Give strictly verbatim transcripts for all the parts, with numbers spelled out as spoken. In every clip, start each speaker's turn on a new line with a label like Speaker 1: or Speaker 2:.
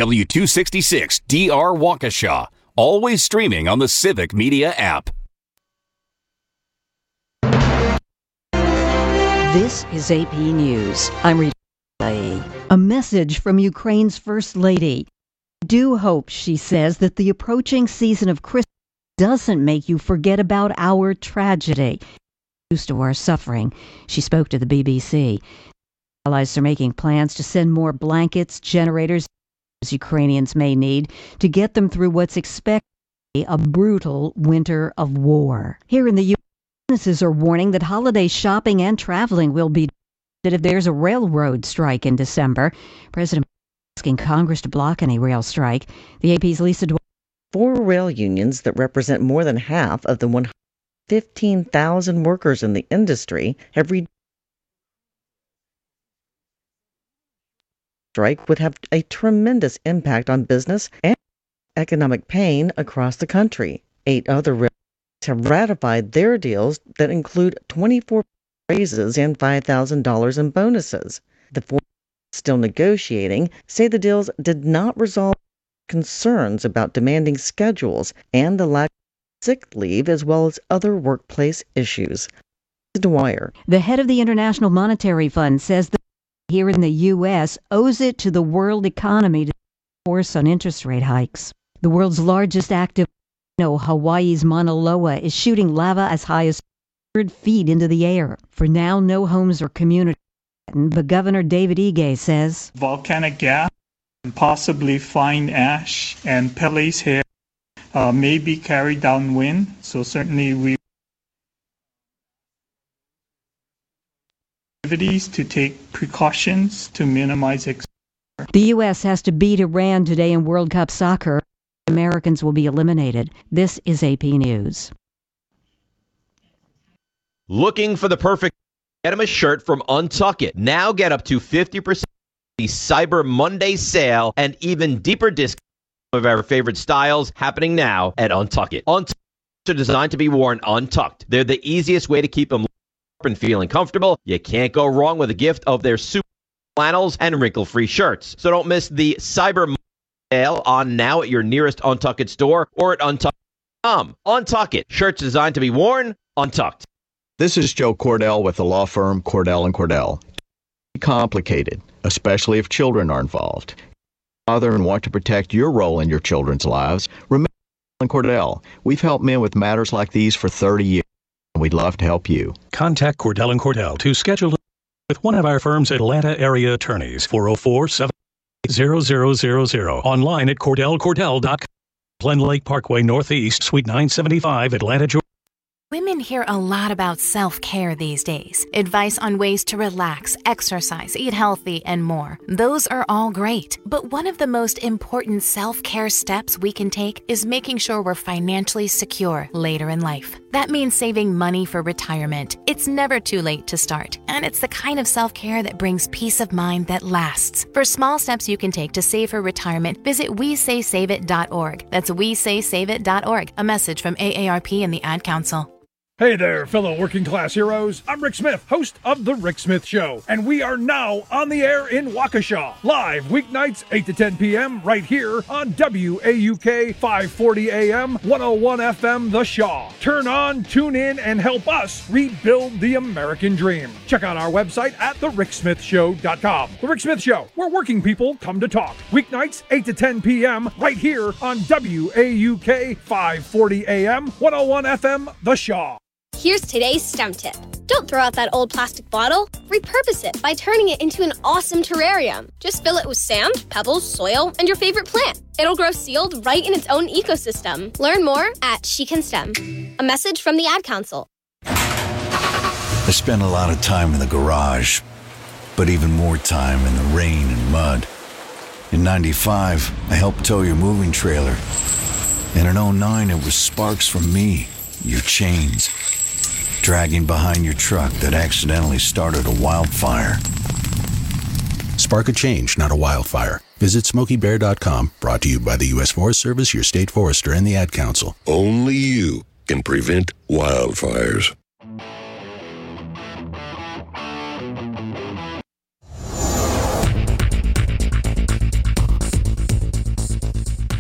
Speaker 1: W two sixty-six D R Waukesha. Always streaming on the Civic Media app.
Speaker 2: This is A P News. I'm Rita. A message from Ukraine's First Lady. Do hope, she says, that the approaching season of Christmas doesn't make you forget about our tragedy. Used to our suffering. She spoke to the B B C. Allies are making plans to send more blankets, generators, Ukrainians may need to get them through what's expected to be a brutal winter of war. Here in the U S, businesses are warning that holiday shopping and traveling will be that if there's a railroad strike in December. President asking Congress to block any rail strike. The A P's Lisa Dwyer.
Speaker 3: Four rail unions that represent more than half of the one hundred fifteen thousand workers in the industry have read strike would have a tremendous impact on business and economic pain across the country. Eight other rail have ratified their deals that include twenty-four raises and five thousand dollars in bonuses. The four still negotiating say the deals did not resolve concerns about demanding schedules and the lack of sick leave, as well as other workplace issues. Dwyer.
Speaker 2: The head of the International Monetary Fund says that here in the U S owes it to the world economy to force on interest rate hikes. The world's largest active volcano, Hawaii's Mauna Loa, is shooting lava as high as one hundred feet into the air. For now, no homes or communities, but Governor David Ige says
Speaker 4: volcanic gas and possibly fine ash and pellets here uh, may be carried downwind, so certainly we activities to take precautions to minimize exposure.
Speaker 2: The U S has to beat Iran today in World Cup soccer. Americans will be eliminated. This is A P News.
Speaker 5: Looking for the perfect get him a shirt from Untuck It. Now get up to fifty percent the Cyber Monday sale and even deeper discounts of our favorite styles happening now at Untuck It. Untuck It are designed to be worn untucked. They're the easiest way to keep them up and feeling comfortable. You can't go wrong with a gift of their super flannels and wrinkle-free shirts. So don't miss the Cyber Monday sale on now at your nearest Untuck It store or at untuck dot com. Untuck It. Shirts designed to be worn untucked.
Speaker 6: This is Joe Cordell with the law firm Cordell and Cordell. Complicated, especially if children are involved. Father and want to protect your role in your children's lives. Remember Cordell and Cordell. We've helped men with matters like these for thirty years, and we'd love to help you.
Speaker 7: Contact Cordell and Cordell to schedule with one of our firm's Atlanta area attorneys. four oh four, seven zero zero zero zero. Online at cordell cordell dot com. Glen Lake Parkway Northeast, Suite nine seventy-five, Atlanta, Georgia.
Speaker 8: Women hear a lot about self-care these days. Advice on ways to relax, exercise, eat healthy, and more. Those are all great. But one of the most important self-care steps we can take is making sure we're financially secure later in life. That means saving money for retirement. It's never too late to start. And it's the kind of self-care that brings peace of mind that lasts. For small steps you can take to save for retirement, visit we say save it dot org. That's we say save it dot org. A message from A A R P and the Ad Council.
Speaker 9: Hey there, fellow working class heroes. I'm Rick Smith, host of The Rick Smith Show, and we are now on the air in Waukesha, live weeknights eight to ten p.m. right here on W A U K five forty A M, one oh one F M The Shaw. Turn on, tune in, and help us rebuild the American dream. Check out our website at the rick smith show dot com. The Rick Smith Show, where working people come to talk. Weeknights eight to ten p.m. right here on W A U K five forty A M, one oh one F M The Shaw.
Speaker 10: Here's today's STEM tip. Don't throw out that old plastic bottle. Repurpose it by turning it into an awesome terrarium. Just fill it with sand, pebbles, soil, and your favorite plant. It'll grow sealed right in its own ecosystem. Learn more at She Can STEM. A message from the Ad Council.
Speaker 11: I spent a lot of time in the garage, but even more time in the rain and mud. In ninety-five, I helped tow your moving trailer. And in oh nine, it was sparks from me, your chains, dragging behind your truck that accidentally started a wildfire.
Speaker 12: Spark a change, not a wildfire. Visit smokey bear dot com, brought to you by the U S Forest Service, your state forester, and the Ad Council.
Speaker 13: Only you can prevent wildfires.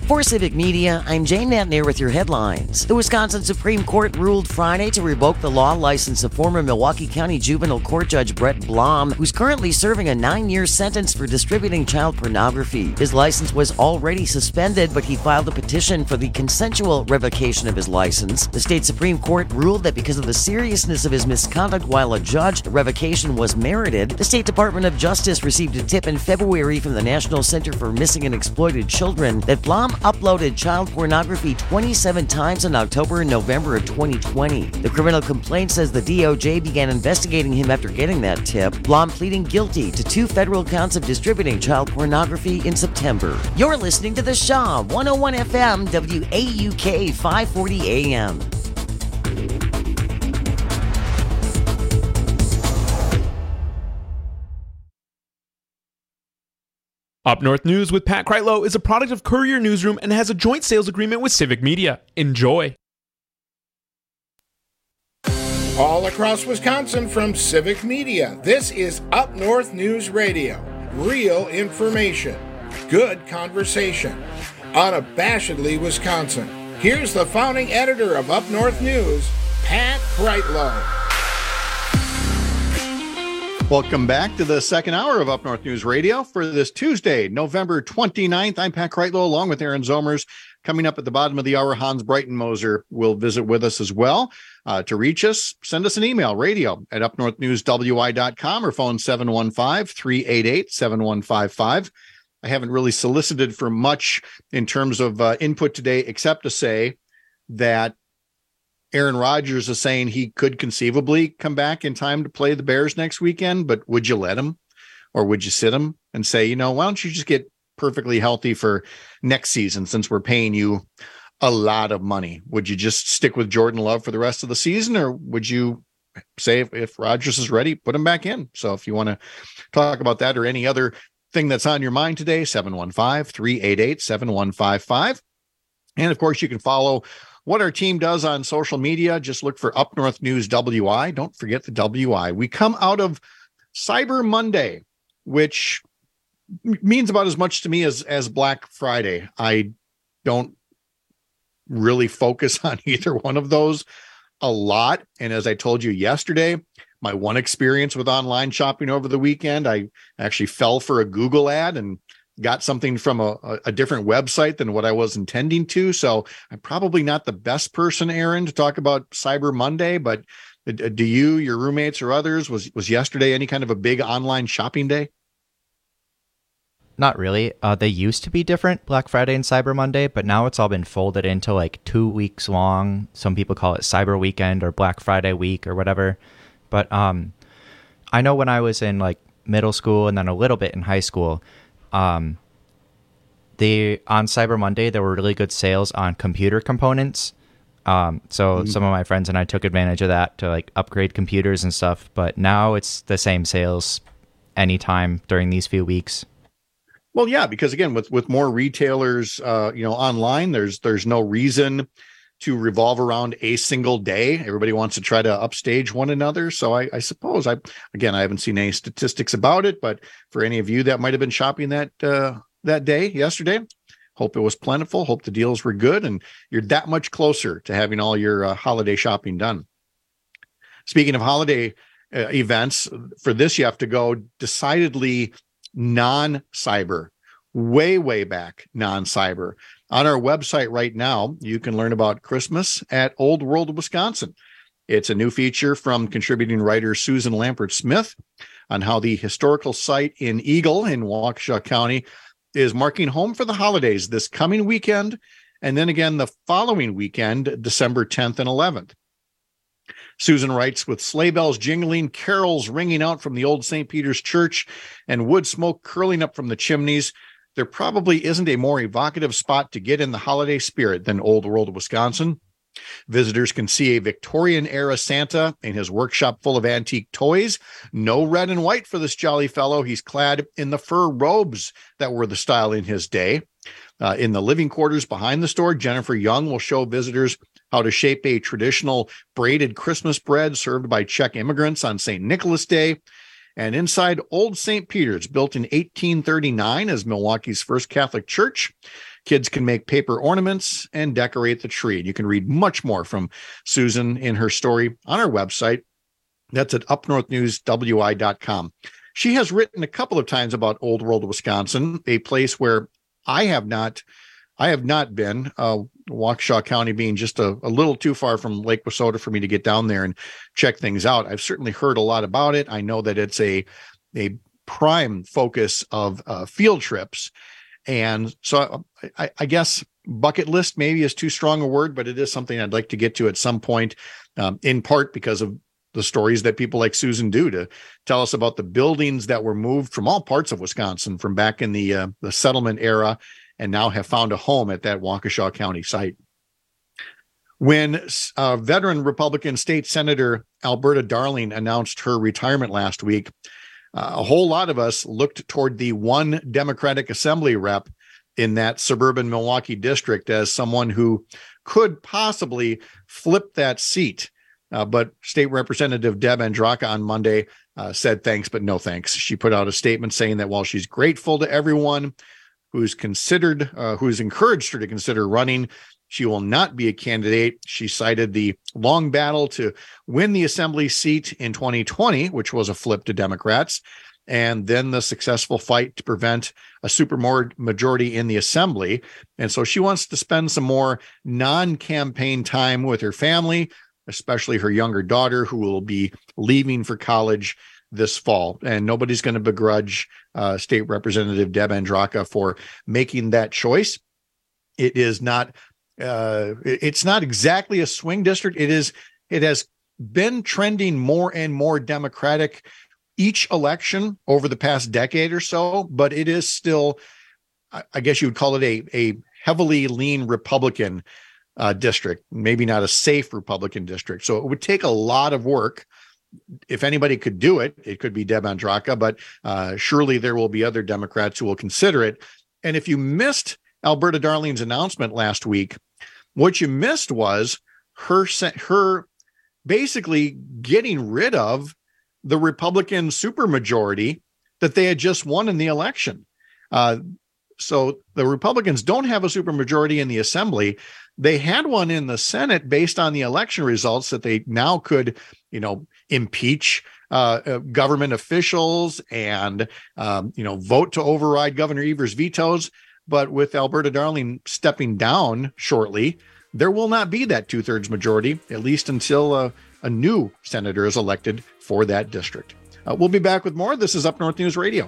Speaker 14: For Civic Media, I'm Jane Natnier with your headlines. The Wisconsin Supreme Court ruled Friday to revoke the law license of former Milwaukee County Juvenile Court Judge Brett Blom, who's currently serving a nine-year sentence for distributing child pornography. His license was already suspended, but he filed a petition for the consensual revocation of his license. The state Supreme Court ruled that because of the seriousness of his misconduct while a judge, the revocation was merited. The State Department of Justice received a tip in February from the National Center for Missing and Exploited Children that Blom uploaded child pornography twenty-seven times in October and November of twenty twenty. The criminal complaint says the D O J began investigating him after getting that tip, Blom pleading guilty to two federal counts of distributing child pornography in September. You're listening to The Shaw, one oh one F M, W A U K, five forty A M.
Speaker 15: Up North News with Pat Kreitlow is a product of Courier Newsroom and has a joint sales agreement with Civic Media. Enjoy.
Speaker 16: All across Wisconsin from Civic Media, this is Up North News Radio. Real information, good conversation, unabashedly Wisconsin. Here's the founding editor of Up North News, Pat Kreitlow.
Speaker 17: Welcome back to the second hour of Up North News Radio for this Tuesday, November twenty-ninth. I'm Pat Kreitlow along with Aaron Zomers. Coming up at the bottom of the hour, Hans Breitenmoser will visit with us as well. Uh, to reach us, send us an email, radio at up north news w i dot com or phone seven one five, three eight eight, seven one five five. I haven't really solicited for much in terms of uh, input today, except to say that Aaron Rodgers is saying he could conceivably come back in time to play the Bears next weekend, but would you let him? Or would you sit him and say, you know, why don't you just get perfectly healthy for next season since we're paying you a lot of money? Would you just stick with Jordan Love for the rest of the season? Or would you say if, if Rodgers is ready, put him back in? So if you want to talk about that or any other thing that's on your mind today, seven one five, three eight eight, seven one five five. And of course, you can follow what our team does on social media. Just look for Up North News W I. Don't forget the W I. We come out of Cyber Monday, which means about as much to me as, as Black Friday. I don't really focus on either one of those a lot. And as I told you yesterday, my one experience with online shopping over the weekend, I actually fell for a Google ad and got something from a, a different website than what I was intending to. So I'm probably not the best person, Aaron, to talk about Cyber Monday, but do you, your roommates or others, was, was yesterday any kind of a big online shopping day?
Speaker 18: Not really. Uh, they used to be different, Black Friday and Cyber Monday, but now it's all been folded into like two weeks long. Some people call it Cyber Weekend or Black Friday week or whatever. But um, I know when I was in like middle school and then a little bit in high school, Um, the on Cyber Monday, there were really good sales on computer components. Um, so mm-hmm. some of my friends and I took advantage of that to like upgrade computers and stuff. But now it's the same sales anytime during these few weeks.
Speaker 17: Well, yeah, because again, with, with more retailers, uh, you know, online, there's, there's no reason to revolve around a single day. Everybody wants to try to upstage one another. So I, I suppose I, again, I haven't seen any statistics about it, but for any of you that might've been shopping that, uh, that day yesterday, hope it was plentiful. Hope the deals were good and you're that much closer to having all your uh, holiday shopping done. Speaking of holiday uh, events, for this, you have to go decidedly non-cyber, way, way back non-cyber. On our website right now, you can learn about Christmas at Old World of Wisconsin. It's a new feature from contributing writer Susan Lampert Smith on how the historical site in Eagle in Waukesha County is marking home for the holidays this coming weekend, and then again the following weekend, December tenth and eleventh. Susan writes, with sleigh bells jingling, carols ringing out from the old Saint Peter's Church, and wood smoke curling up from the chimneys, there probably isn't a more evocative spot to get in the holiday spirit than Old World of Wisconsin. Visitors can see a Victorian-era Santa in his workshop full of antique toys. No red and white for this jolly fellow. He's clad in the fur robes that were the style in his day. Uh, in the living quarters behind the store, Jennifer Young will show visitors how to shape a traditional braided Christmas bread served by Czech immigrants on Saint Nicholas Day. And inside Old Saint Peter's, built in eighteen thirty-nine as Milwaukee's first Catholic church, Kids can make paper ornaments and decorate the tree. And you can read much more from Susan in her story on our website. That's at up north news w i dot com. She has written a couple of times about Old World, Wisconsin, a place where I have not, I have not been, uh, Waukesha County being just a, a little too far from Lake Wissota for me to get down there and check things out. I've certainly heard a lot about it. I know that it's a, a prime focus of uh, field trips. And so I, I guess bucket list maybe is too strong a word, but it is something I'd like to get to at some point, um, in part because of the stories that people like Susan do to tell us about the buildings that were moved from all parts of Wisconsin from back in the uh, the settlement era and now have found a home at that Waukesha County site. When uh, veteran Republican State Senator Alberta Darling announced her retirement last week, uh, a whole lot of us looked toward the one Democratic Assembly rep in that suburban Milwaukee district as someone who could possibly flip that seat. Uh, but State Representative Deb Andraka on Monday uh, said thanks, but no thanks. She put out a statement saying that while she's grateful to everyone who's considered, uh, who's encouraged her to consider running, she will not be a candidate. She cited the long battle to win the assembly seat in twenty twenty, which was a flip to Democrats, and then the successful fight to prevent a supermajority in the assembly. And so she wants to spend some more non-campaign time with her family, especially her younger daughter, who will be leaving for college this fall. And nobody's going to begrudge uh, State Representative Deb Andraka for making that choice. It is not, uh, it's not exactly a swing district. It is, it has been trending more and more Democratic each election over the past decade or so, but it is still, I guess you would call it a, a heavily lean Republican Uh, district, maybe not a safe Republican district. So it would take a lot of work. If anybody could do it, it could be Deb Andraka, but uh, surely there will be other Democrats who will consider it. And if you missed Alberta Darling's announcement last week, what you missed was her, her basically getting rid of the Republican supermajority that they had just won in the election. Uh, so the Republicans don't have a supermajority in the assembly. They had one in the Senate based on the election results that they now could, you know, impeach uh, uh, government officials and, um, you know, vote to override Governor Evers' vetoes. But with Alberta Darling stepping down shortly, there will not be that two-thirds majority, at least until uh, a new senator is elected for that district. Uh, we'll be back with more. This is Up North News Radio.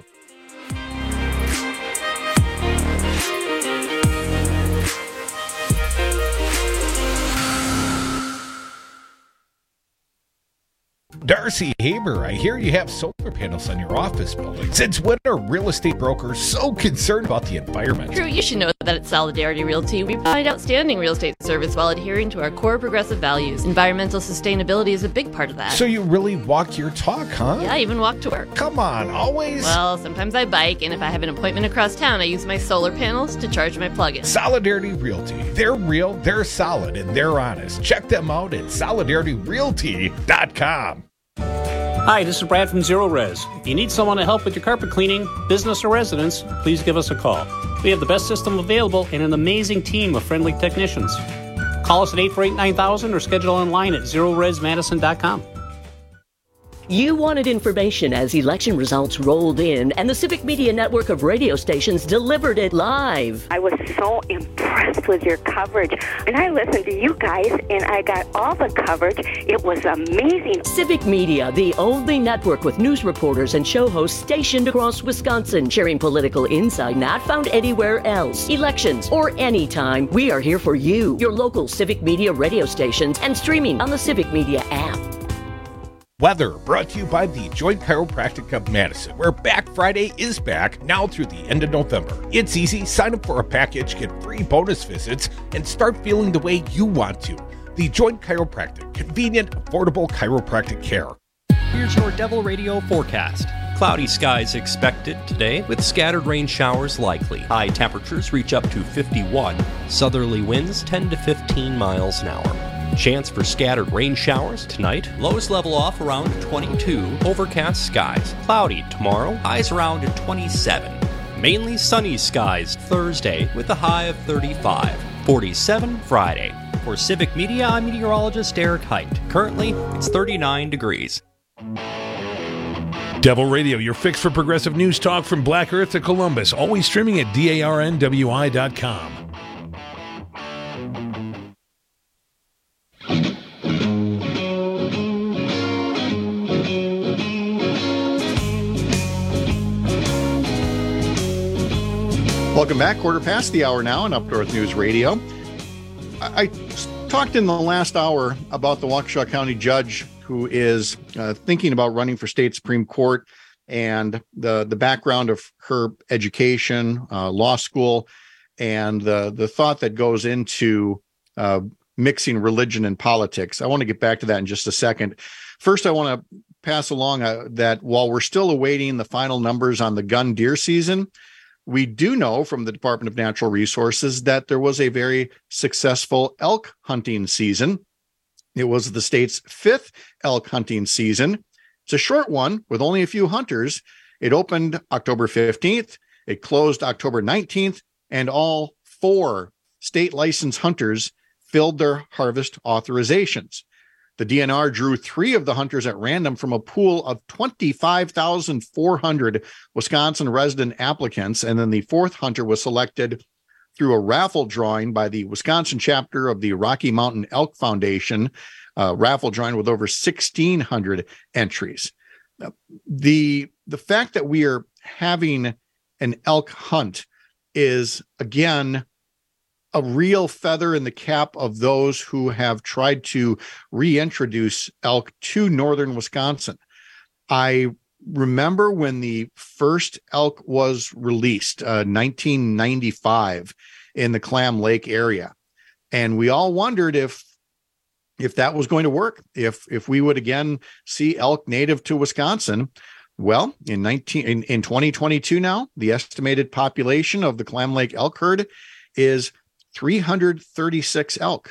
Speaker 19: Darcy Haber, I hear you have solar panels on your office building. Since when are real estate brokers so concerned about the environment?
Speaker 20: Drew, you should know that at Solidarity Realty, we provide outstanding real estate service while adhering to our core progressive values. Environmental sustainability is a big part of that.
Speaker 19: So you really walk your talk, huh?
Speaker 20: Yeah, I even walk to work.
Speaker 19: Come on, always?
Speaker 20: Well, sometimes I bike, and if I have an appointment across town, I use my solar panels to charge my plug-in.
Speaker 19: Solidarity Realty. They're real, they're solid, and they're honest. Check them out at solidarity realty dot com.
Speaker 21: Hi, this is Brad from Zero Res. If you need someone to help with your carpet cleaning, business or residence, please give us a call. We have the best system available and an amazing team of friendly technicians. Call us at eight four eight, nine thousand or schedule online at zero res madison dot com.
Speaker 22: You wanted information as election results rolled in, and the Civic Media network of radio stations delivered it live.
Speaker 23: I was so impressed with your coverage, and I listened to you guys, and I got all the coverage. It was amazing.
Speaker 22: Civic Media, the only network with news reporters and show hosts stationed across Wisconsin, sharing political insight not found anywhere else. Elections or anytime, we are here for you, your local Civic Media radio stations, and streaming on the Civic Media app.
Speaker 19: Weather brought to you by the Joint Chiropractic of Madison, where Back Friday is back now through the end of November. It's easy. Sign up for a package, get free bonus visits, and start feeling the way you want to. The Joint Chiropractic, convenient, affordable chiropractic care.
Speaker 24: Here's your Devil Radio forecast. Cloudy skies expected today with scattered rain showers likely. High temperatures reach up to fifty-one. Southerly winds ten to fifteen miles an hour. Chance for scattered rain showers tonight. Lows level off around twenty-two. Overcast skies. Cloudy tomorrow. Highs around twenty-seven. Mainly sunny skies Thursday with a high of thirty-five. forty-seven Friday. For Civic Media, I'm meteorologist Eric Height. Currently, it's thirty-nine degrees.
Speaker 9: Devil Radio, your fix for progressive news talk from Black Earth to Columbus. Always streaming at D A R N W I dot com.
Speaker 17: Welcome back. Quarter past the hour now on Up North News Radio. I, I talked in the last hour about the Waukesha County judge who is uh, thinking about running for state Supreme Court, and the, the background of her education, uh, law school, and the, the thought that goes into uh, mixing religion and politics. I want to get back to that in just a second. First, I want to pass along uh, that while we're still awaiting the final numbers on the gun deer season, we do know from the Department of Natural Resources that there was a very successful elk hunting season. It was the state's fifth elk hunting season. It's a short one with only a few hunters. It opened October fifteenth. It closed October nineteenth, and all four state licensed hunters filled their harvest authorizations. The D N R drew three of the hunters at random from a pool of twenty-five thousand four hundred Wisconsin resident applicants, and then the fourth hunter was selected through a raffle drawing by the Wisconsin chapter of the Rocky Mountain Elk Foundation, uh, raffle drawing with over sixteen hundred entries. Now, the, the fact that we are having an elk hunt is, again, a real feather in the cap of those who have tried to reintroduce elk to northern Wisconsin. I remember when the first elk was released, uh, nineteen ninety-five, in the Clam Lake area, and we all wondered if if that was going to work, if if we would again see elk native to Wisconsin. Well, in nineteen in, in twenty twenty-two now, the estimated population of the Clam Lake elk herd is three hundred thirty-six elk.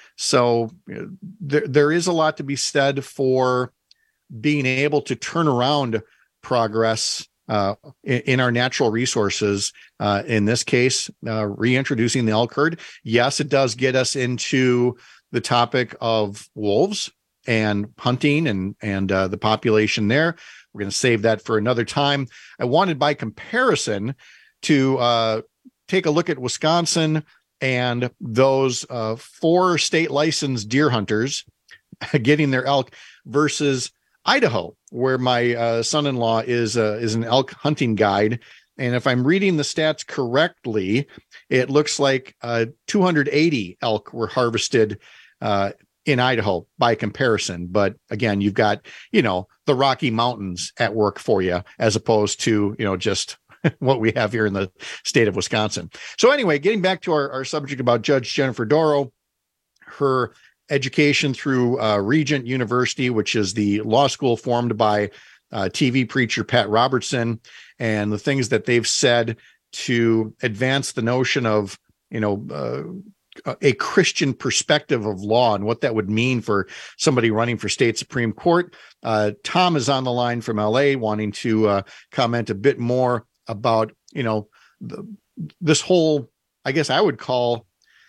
Speaker 17: So uh, there, there is a lot to be said for being able to turn around progress uh, in, in our natural resources. Uh, in this case, uh, reintroducing the elk herd. Yes, it does get us into the topic of wolves and hunting and, and uh, the population there. We're going to save that for another time. I wanted, by comparison, to uh, take a look at Wisconsin and those uh, four state licensed deer hunters getting their elk versus Idaho, where my uh, son-in-law is uh, is an elk hunting guide. And if I'm reading the stats correctly, it looks like uh, two hundred eighty elk were harvested uh, in Idaho by comparison. But again, you've got, you know, the Rocky Mountains at work for you, as opposed to, you know, just what we have here in the state of Wisconsin. So anyway, getting back to our, our subject about Judge Jennifer Dorow, her education through uh, Regent University, which is the law school formed by uh, T V preacher Pat Robertson, and the things that they've said to advance the notion of, you know, uh, a Christian perspective of law and what that would mean for somebody running for state Supreme Court. Uh, Tom is on the line from L A wanting to uh, comment a bit more about, you know, the, this whole, I guess I would call,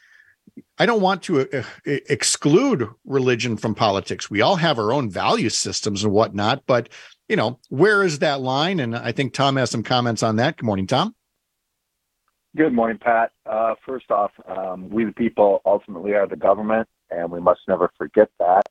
Speaker 17: I don't want to uh, exclude religion from politics. We all have our own value systems and whatnot, but, you know, where is that line? And I think Tom has some comments on that. Good morning, Tom.
Speaker 1: Good morning, Pat. Uh, first off, um, we the people ultimately are the government, and we must never forget that.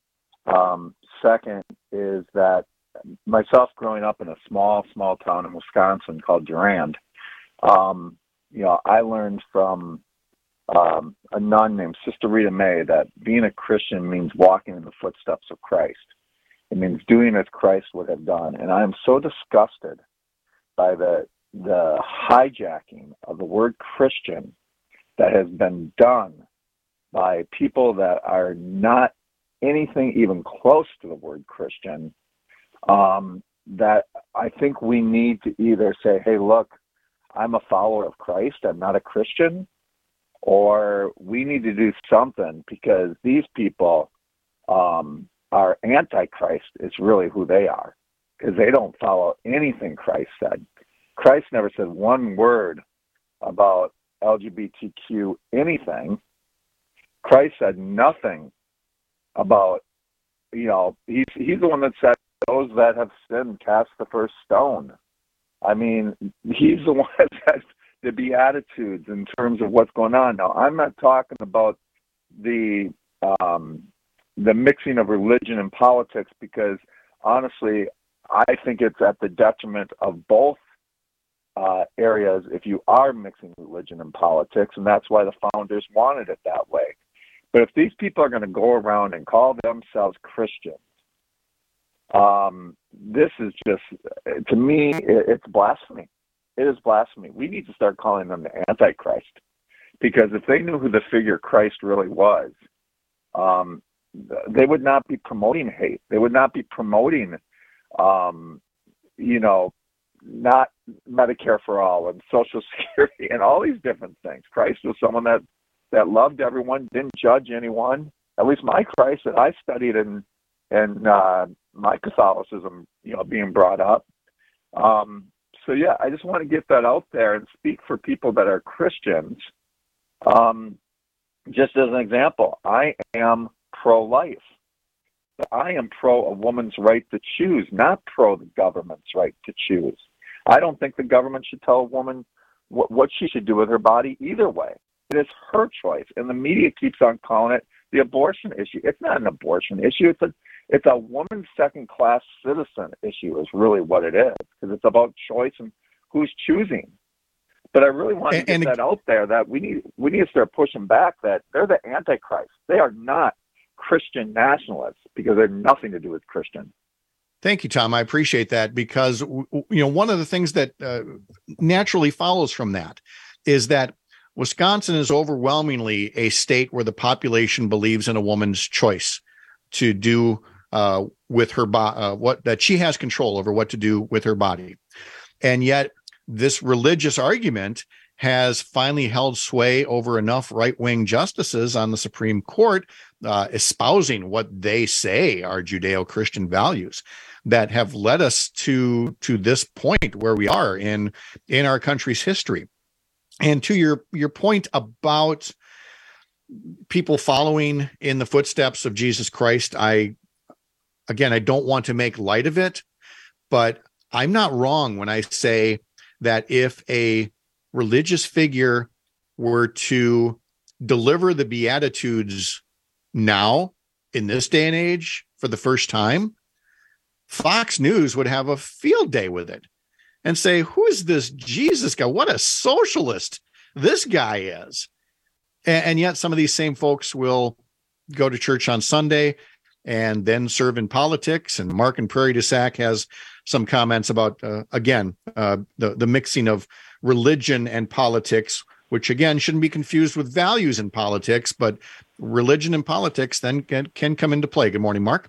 Speaker 1: Um, second is that myself growing up in a small, small town in Wisconsin called Durand, um, you know, I learned from um, a nun named Sister Rita May that being a Christian means walking in the footsteps of Christ. It means doing as Christ would have done. And I am so disgusted by the the hijacking of the word Christian that has been done by people that are not anything even close to the word Christian, um, that I think we need to either say, hey, look, I'm a follower of Christ, I'm not a Christian, or we need to do something, because these people um, are anti-Christ is really who they are, because they don't follow anything Christ said. Christ never said one word about L G B T Q anything. Christ said nothing about, you know, he's, he's the one that said, those that have sinned cast the first stone. I mean, he's the one that said the Beatitudes in terms of what's going on. Now, I'm not talking about the um, the mixing of religion and politics, because honestly, I think it's at the detriment of both uh, areas if you are mixing religion and politics, and that's why the founders wanted it that way. But if these people are going to go around and call themselves Christians, um, this is just, to me, it's blasphemy. It is blasphemy. We need to start calling them the Antichrist, because if they knew who the figure Christ really was, um, they would not be promoting hate. They would not be promoting, um, you know, not Medicare for all and Social Security and all these different things. Christ was someone that, that loved everyone, didn't judge anyone. At least my Christ that I studied in, in uh, my Catholicism, you know, being brought up. Um, so, yeah, I just want to get that out there and speak for people that are Christians. Um, just as an example, I am pro-life. I am pro a woman's right to choose, not pro the government's right to choose. I don't think the government should tell a woman what, what she should do with her body either way. It is her choice, and the media keeps on calling it the abortion issue. It's not an abortion issue. It's a it's a woman's second-class citizen issue is really what it is, because it's about choice and who's choosing. But I really want to get and, that out there, that we need we need to start pushing back that they're the Antichrist. They are not Christian nationalists, because they have nothing to do with Christian.
Speaker 17: Thank you, Tom. I appreciate that, because, you know, one of the things that uh, naturally follows from that is that Wisconsin is overwhelmingly a state where the population believes in a woman's choice to do uh, with her body, uh, what that she has control over what to do with her body. And yet this religious argument has finally held sway over enough right-wing justices on the Supreme Court, uh, espousing what they say are Judeo-Christian values, that have led us to, to this point where we are in, in our country's history. And to your, your point about people following in the footsteps of Jesus Christ, I, again, I don't want to make light of it, but I'm not wrong when I say that if a religious figure were to deliver the Beatitudes now, in this day and age, for the first time, Fox News would have a field day with it and say, who is this Jesus guy? What a socialist this guy is. And, and yet some of these same folks will go to church on Sunday and then serve in politics. And Mark in Prairie du Sac has some comments about, uh, again, uh, the, the mixing of religion and politics, which, again, shouldn't be confused with values in politics, but religion and politics then can, can come into play. Good morning, Mark.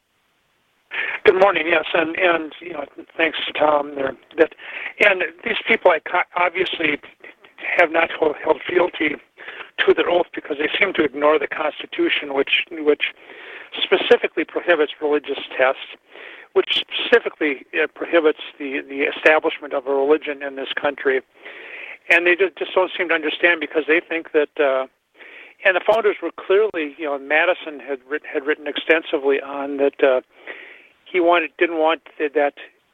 Speaker 2: Good morning. Yes, and and you know, thanks to Tom there. That and these people, I obviously have not held fealty to their oath, because they seem to ignore the Constitution, which which specifically prohibits religious tests, which specifically uh, prohibits the the establishment of a religion in this country, and they just, just don't seem to understand, because they think that. Uh, and the founders were clearly, you know, Madison had written, had written extensively on that. Uh, He wanted, didn't want that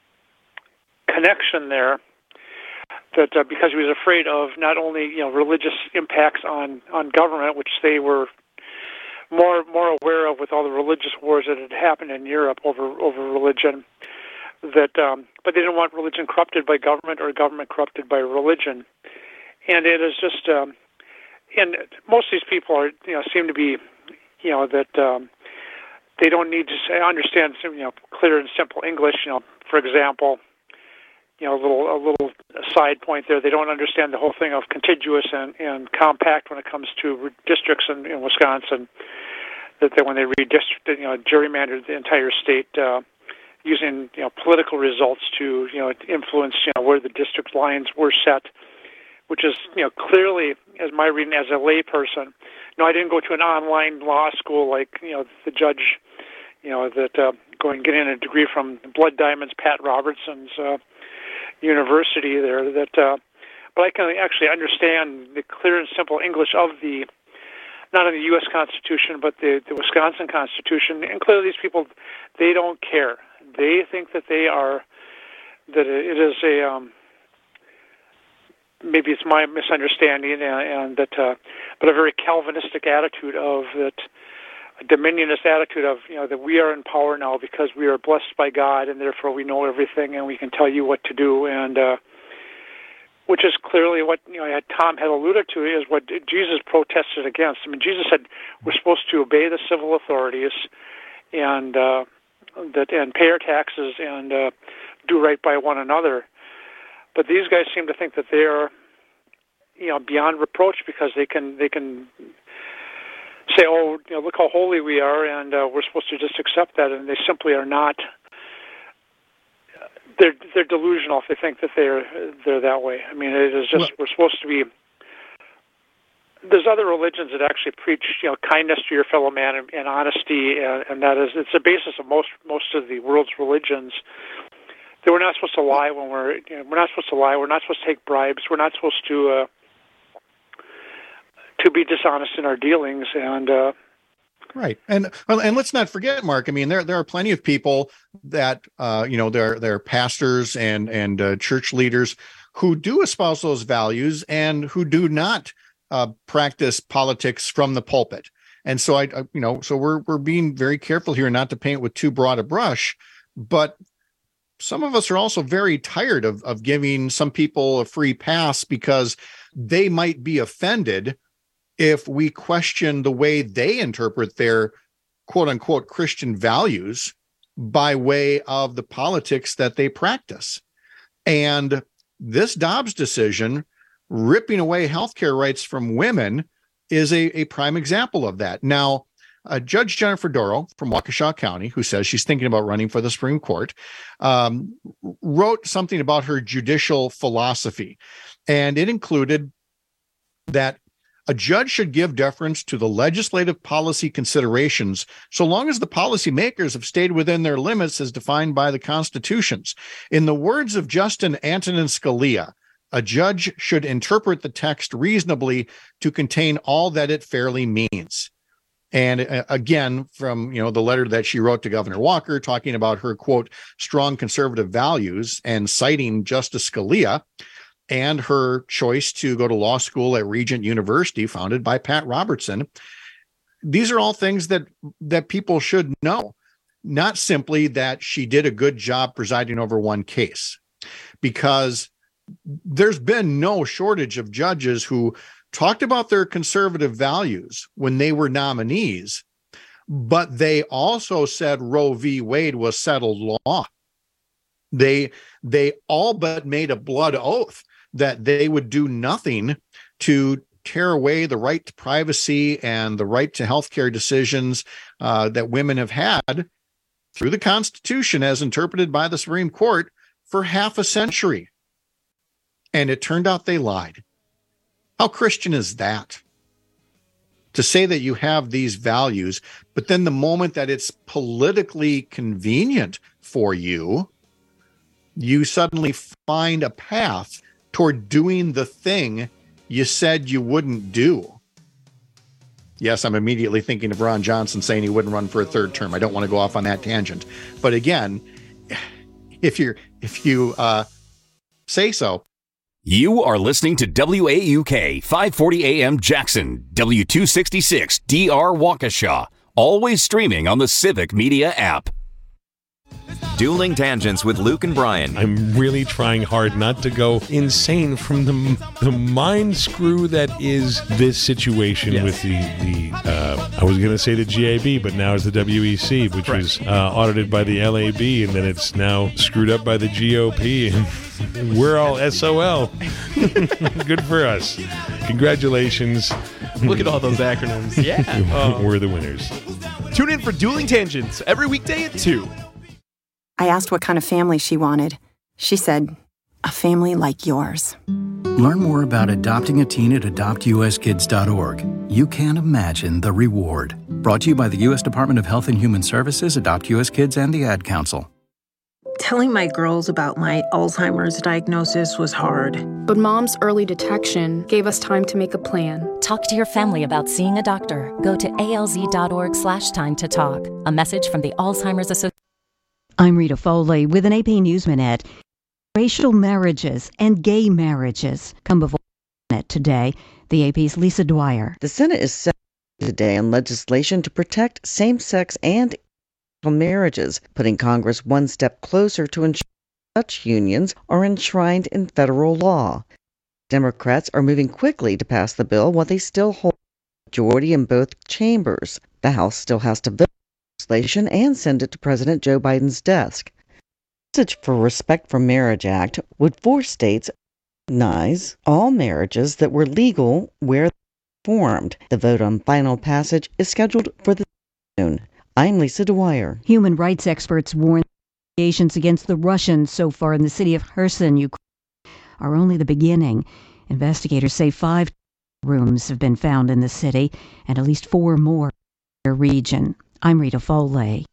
Speaker 2: connection there, that uh, because he was afraid of not only, you know, religious impacts on, on government, which they were more more aware of with all the religious wars that had happened in Europe over over religion, that um, but they didn't want religion corrupted by government or government corrupted by religion, and it is just, um, and most of these people are, you know, seem to be, you know, that. Um, They don't need to say, understand, you know, clear and simple English. You know, for example, you know, a little a little side point there. They don't understand the whole thing of contiguous and, and compact when it comes to districts in, in Wisconsin. That they, when they redistrict, you know, gerrymandered the entire state uh, using, you know, political results to, you know, influence, you know, where the district lines were set, which is, you know, clearly, as my reading as a layperson. No, I didn't go to an online law school like, you know, the judge, you know, that uh, going getting a degree from Blood Diamonds, Pat Robertson's, uh, university there. That, uh, but I can actually understand the clear and simple English of the, not only the U S Constitution, but the, the Wisconsin Constitution. And clearly these people, they don't care. They think that they are, that it is a, um, maybe it's my misunderstanding, and, and that, uh, but a very Calvinistic attitude of that, a dominionist attitude of, you know, that we are in power now because we are blessed by God, and therefore we know everything, and we can tell you what to do, and uh, which is clearly what, you know, Tom had alluded to, is what Jesus protested against. I mean, Jesus said we're supposed to obey the civil authorities, and uh, that and pay our taxes and uh, do right by one another. But these guys seem to think that they're, you know, beyond reproach because they can they can say, oh, you know, look how holy we are, and uh, we're supposed to just accept that, and they simply are not. They're they're delusional if they think that they're they're that way. I mean, it is just well, we're supposed to be. There's other religions that actually preach, you know, kindness to your fellow man and, and honesty, and, and that is it's the basis of most most of the world's religions. That we're not supposed to lie when we're you know, we're not supposed to lie. We're not supposed to take bribes. We're not supposed to uh, to be dishonest in our dealings. And uh,
Speaker 17: right, and and let's not forget, Mark. I mean, there there are plenty of people that uh, you know they're they're pastors and and uh, church leaders who do espouse those values and who do not uh, practice politics from the pulpit. And so I, I you know so we're we're being very careful here not to paint with too broad a brush, but some of us are also very tired of, of giving some people a free pass because they might be offended if we question the way they interpret their quote unquote Christian values by way of the politics that they practice. And this Dobbs decision, ripping away healthcare rights from women, is a, a prime example of that. Now, Uh, Judge Jennifer Dorow from Waukesha County, who says she's thinking about running for the Supreme Court, um, wrote something about her judicial philosophy. And it included that a judge should give deference to the legislative policy considerations so long as the policymakers have stayed within their limits as defined by the constitutions. In the words of Justin Antonin Scalia, a judge should interpret the text reasonably to contain all that it fairly means. And uh, again, from, you know, the letter that she wrote to Governor Walker, talking about her, quote, strong conservative values and citing Justice Scalia and her choice to go to law school at Regent University, founded by Pat Robertson. These are all things that that people should know, not simply that she did a good job presiding over one case, because there's been no shortage of judges who talked about their conservative values when they were nominees, but they also said Roe v. Wade was settled law. They they all but made a blood oath that they would do nothing to tear away the right to privacy and the right to healthcare decisions uh, that women have had through the Constitution as interpreted by the Supreme Court for half a century. And it turned out they lied. How Christian is that? To say that you have these values, but then the moment that it's politically convenient for you, you suddenly find a path toward doing the thing you said you wouldn't do. Yes, I'm immediately thinking of Ron Johnson saying he wouldn't run for a third term. I don't want to go off on that tangent. But again, if you're if you uh, say so.
Speaker 3: You are listening to W A U K five forty A M Jackson, W two sixty-six D R Waukesha, always streaming on the Civic Media app.
Speaker 4: Dueling Tangents with Luke and Brian.
Speaker 19: I'm really trying hard not to go insane from the the mind screw that is this situation yes. with the, the uh, I was going to say the G A B, but now it's the W E C, which right. was uh, audited by the L A B, and then it's now screwed up by the G O P, and we're all S O L. Good for us. Congratulations.
Speaker 15: Look at all those acronyms. Yeah. Oh.
Speaker 19: We're the winners.
Speaker 15: Tune in for Dueling Tangents every weekday at two.
Speaker 5: I asked what kind of family she wanted. She said, a family like yours.
Speaker 6: Learn more about adopting a teen at adopt U S kids dot org. You can't imagine the reward. Brought to you by the U S Department of Health and Human Services, Adopt U S Kids, and the Ad Council.
Speaker 7: Telling my girls about my Alzheimer's diagnosis was hard.
Speaker 8: But Mom's early detection gave us time to make a plan.
Speaker 10: Talk to your family about seeing a doctor. Go to alz.org slash time to talk. A message from the Alzheimer's Association.
Speaker 11: I'm Rita Foley with an A P News Minute. Racial marriages and gay marriages come before the Senate today. The A P's Lisa Dwyer.
Speaker 25: The Senate is set today on legislation to protect same-sex and marriages, putting Congress one step closer to ensuring such unions are enshrined in federal law. Democrats are moving quickly to pass the bill while they still hold a majority in both chambers. The House still has to vote on legislation and send it to President Joe Biden's desk. The Message for Respect for Marriage Act would force states to recognize all marriages that were legal where they were formed. The vote on final passage is scheduled for this afternoon. I'm Lisa Dwyer.
Speaker 11: Human rights experts warn investigations against the Russians so far in the city of Kherson, Ukraine, are only the beginning. Investigators say five rooms have been found in the city and at least four more in the region. I'm Rita Foley.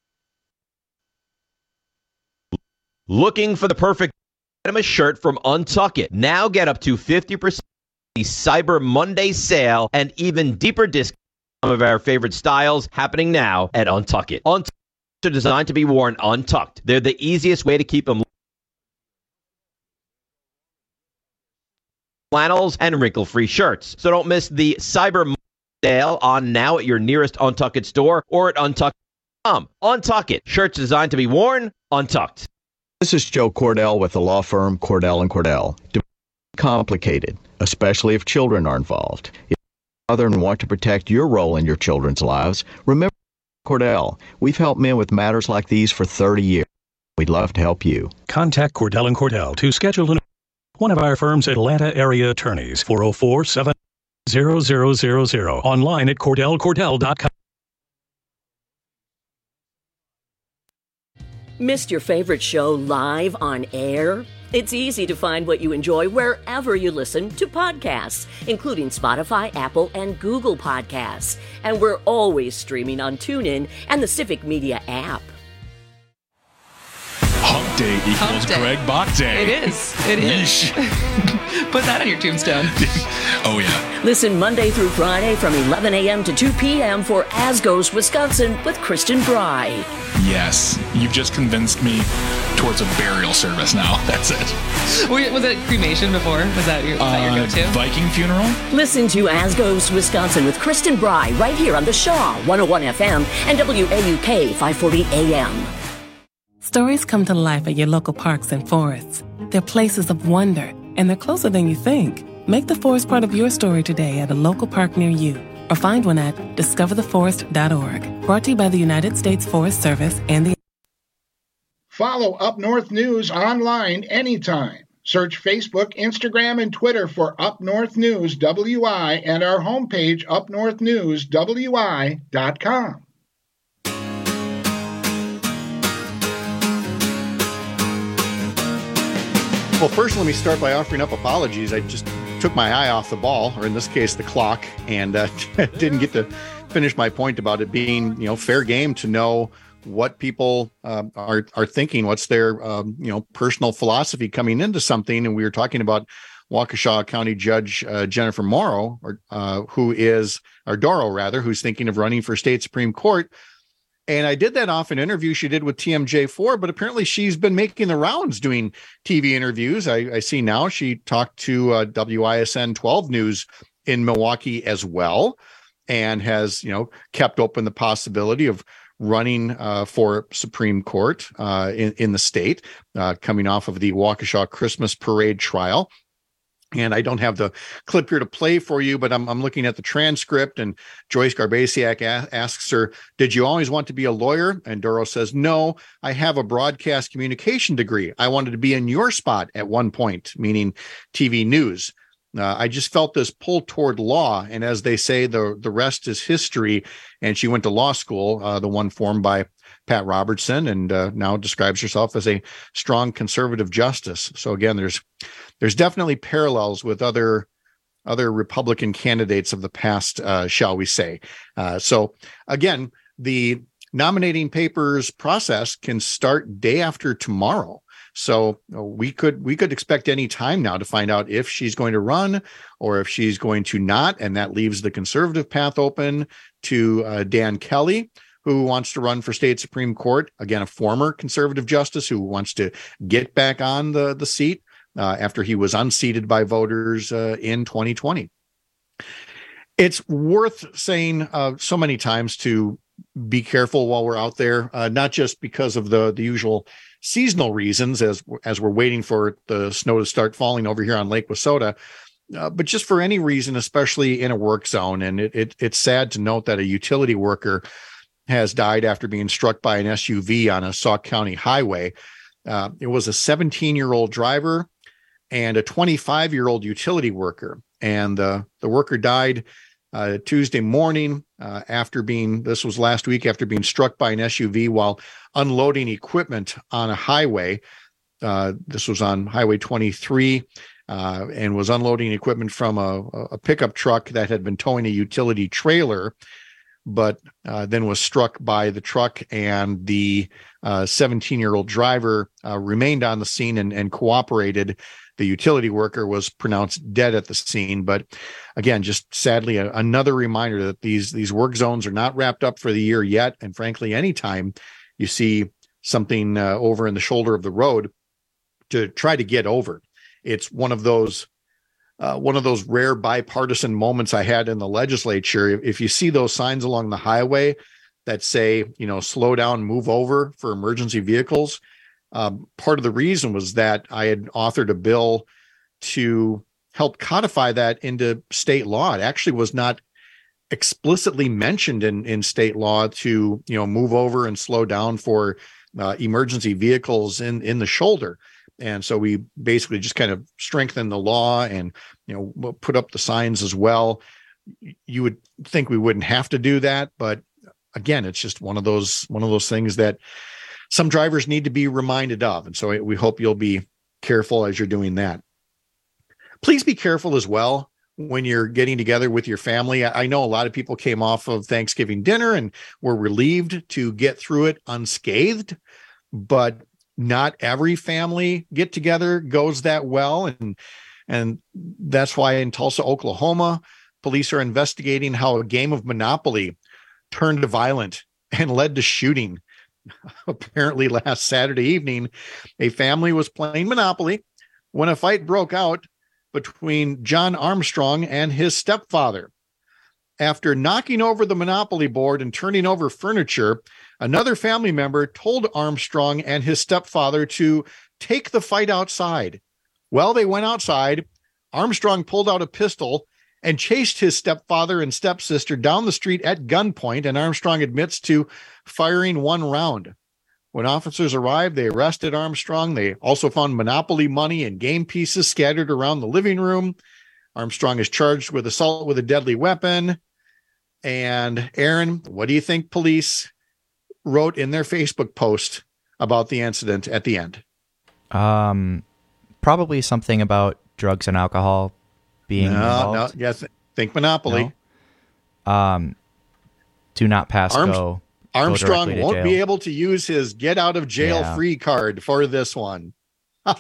Speaker 26: Looking for the perfect denim shirt from Untuck It. Now get up to fifty percent the Cyber Monday sale and even deeper discounts. Some of our favorite styles happening now at Untuck It. Untucked are designed to be worn untucked. They're the easiest way to keep them flannels and wrinkle-free shirts. So don't miss the Cyber Monday sale on now at your nearest Untuck It store or at untucked dot com. Untuck It. Shirts designed to be worn untucked.
Speaker 27: This is Joe Cordell with the law firm Cordell and Cordell. Complicated, especially if children are involved. If mother and want to protect your role in your children's lives, remember Cordell. We've helped men with matters like these for thirty years. We'd love to help you.
Speaker 28: Contact Cordell and Cordell to schedule an one of our firm's Atlanta area attorneys. four oh four, seven zero zero zero zero. Online at cordell cordell dot com.
Speaker 22: Missed your favorite show live on air? It's easy to find what you enjoy wherever you listen to podcasts, including Spotify, Apple, and Google Podcasts. And we're always streaming on TuneIn and the Civic Media app.
Speaker 29: Hump Day equals Hump day. Greg Bach Day.
Speaker 30: It is. It is. Put that on your tombstone.
Speaker 29: Oh, yeah.
Speaker 22: Listen Monday through Friday from eleven a.m. to two p.m. for As Goes Wisconsin with Kristen Bry.
Speaker 29: Yes. You've just convinced me towards a burial service now. That's it.
Speaker 30: Was it cremation before? Was that your, was uh, that your go-to?
Speaker 29: Viking funeral?
Speaker 22: Listen to As Goes Wisconsin with Kristen Bry right here on the Shaw one oh one F M and W A U K five forty A M.
Speaker 31: Stories come to life at your local parks and forests. They're places of wonder, and they're closer than you think. Make the forest part of your story today at a local park near you, or find one at discover the forest dot org. Brought to you by the United States Forest Service and the...
Speaker 16: Follow Up North News online anytime. Search Facebook, Instagram, and Twitter for Up North News W I and our homepage, up north news w i dot com.
Speaker 17: Well, first, let me start by offering up apologies. I just took my eye off the ball, or in this case, the clock, and uh, didn't get to finish my point about it being, you know, fair game to know what people uh, are are thinking, what's their, um, you know, personal philosophy coming into something. And we were talking about Waukesha County Judge uh, Jennifer Morrow, or uh, who is, or Doro rather, who's thinking of running for state Supreme Court. And I did that off an interview she did with T M J four, but apparently she's been making the rounds doing T V interviews. I, I see now she talked to uh, W I S N twelve News in Milwaukee as well, and has, you know, kept open the possibility of running uh, for Supreme Court uh, in, in the state, uh, coming off of the Waukesha Christmas Parade trial. And I don't have the clip here to play for you, but I'm, I'm looking at the transcript, and Joyce Garbasiak a- asks her, did you always want to be a lawyer? And Doro says, no, I have a broadcast communication degree. I wanted to be in your spot at one point, meaning T V news. Uh, I just felt this pull toward law. And as they say, the, the rest is history. And she went to law school, uh, the one formed by Pat Robertson, and uh, now describes herself as a strong conservative justice. So again, there's there's definitely parallels with other other Republican candidates of the past, uh, shall we say. Uh, so again, the nominating papers process can start day after tomorrow. So we could we could expect any time now to find out if she's going to run or if she's going to not. And that leaves the conservative path open to uh, Dan Kelly, who wants to run for state Supreme Court. Again, a former conservative justice who wants to get back on the, the seat uh, after he was unseated by voters uh, in twenty twenty. It's worth saying uh, so many times to be careful while we're out there, uh, not just because of the, the usual seasonal reasons as, as we're waiting for the snow to start falling over here on Lake Wissota, uh, but just for any reason, especially in a work zone. And it, it it's sad to note that a utility worker has died after being struck by an S U V on a Sauk County highway. Uh, it was a seventeen-year-old driver and a twenty-five-year-old utility worker. And uh, the worker died uh, Tuesday morning uh, after being, this was last week, after being struck by an S U V while unloading equipment on a highway. Uh, this was on Highway twenty-three uh, and was unloading equipment from a, a pickup truck that had been towing a utility trailer, but uh, then was struck by the truck, and the uh, seventeen-year-old driver uh, remained on the scene and, and cooperated. The utility worker was pronounced dead at the scene. But again, just sadly, a, another reminder that these, these work zones are not wrapped up for the year yet. And frankly, anytime you see something uh, over in the shoulder of the road, to try to get over. It's one of those uh, one of those rare bipartisan moments I had in the legislature. If you see those signs along the highway that say, you know, slow down, move over for emergency vehicles, um, part of the reason was that I had authored a bill to help codify that into state law. It actually was not explicitly mentioned in, in state law to, you know, move over and slow down for uh, emergency vehicles in, in the shoulder. And so we basically just kind of strengthened the law and, you know, put up the signs as well. You would think we wouldn't have to do that, but again, it's just one of those, one of those things that some drivers need to be reminded of. And so we hope you'll be careful as you're doing that. Please be careful as well when you're getting together with your family. I know a lot of people came off of Thanksgiving dinner and were relieved to get through it unscathed, but not every family get together goes that well. And, and that's why in Tulsa, Oklahoma, police are investigating how a game of Monopoly turned violent and led to shooting. Apparently last Saturday evening, a family was playing Monopoly when a fight broke out between John Armstrong and his stepfather. After knocking over the Monopoly board and turning over furniture, another family member told Armstrong and his stepfather to take the fight outside. Well, they went outside. Armstrong pulled out a pistol and chased his stepfather and stepsister down the street at gunpoint, and Armstrong admits to firing one round. When officers arrived, they arrested Armstrong. They also found Monopoly money and game pieces scattered around the living room. Armstrong is charged with assault with a deadly weapon. And Aaron, what do you think police wrote in their Facebook post about the incident at the end?
Speaker 1: Um, probably something about drugs and alcohol being
Speaker 17: no,
Speaker 1: involved.
Speaker 17: No, yes, think Monopoly.
Speaker 1: No? Um, do not pass
Speaker 17: Arm-
Speaker 1: go.
Speaker 17: Armstrong
Speaker 1: go
Speaker 17: won't
Speaker 1: jail.
Speaker 17: be able to use his get out of jail
Speaker 1: Yeah.
Speaker 17: free card for this one. All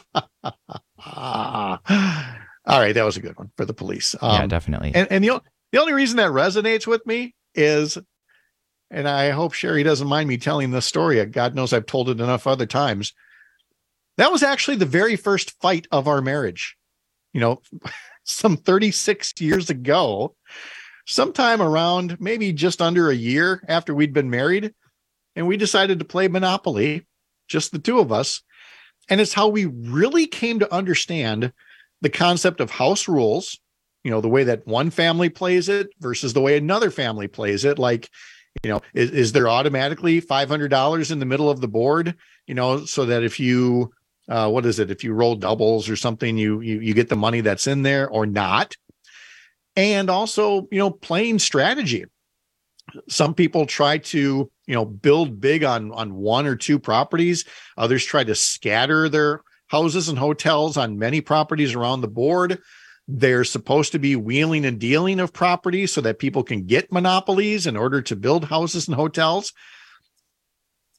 Speaker 17: right, that was a good one for the police.
Speaker 1: Yeah, definitely.
Speaker 17: And, and the, o- the only reason that resonates with me is, and I hope Sherry doesn't mind me telling this story. God knows I've told it enough other times. That was actually the very first fight of our marriage. You know, some thirty-six years ago, sometime around maybe just under a year after we'd been married, and we decided to play Monopoly, just the two of us. And it's how we really came to understand the concept of house rules, you know, the way that one family plays it versus the way another family plays it. Like, you know, is, is there automatically five hundred dollars in the middle of the board, you know, so that if you, uh, what is it? If you roll doubles or something, you, you, you get the money that's in there or not. And also, you know, playing strategy. Some people try to, you know, build big on, on one or two properties. Others try to scatter their houses and hotels on many properties around the board. They're supposed to be wheeling and dealing of properties so that people can get monopolies in order to build houses and hotels.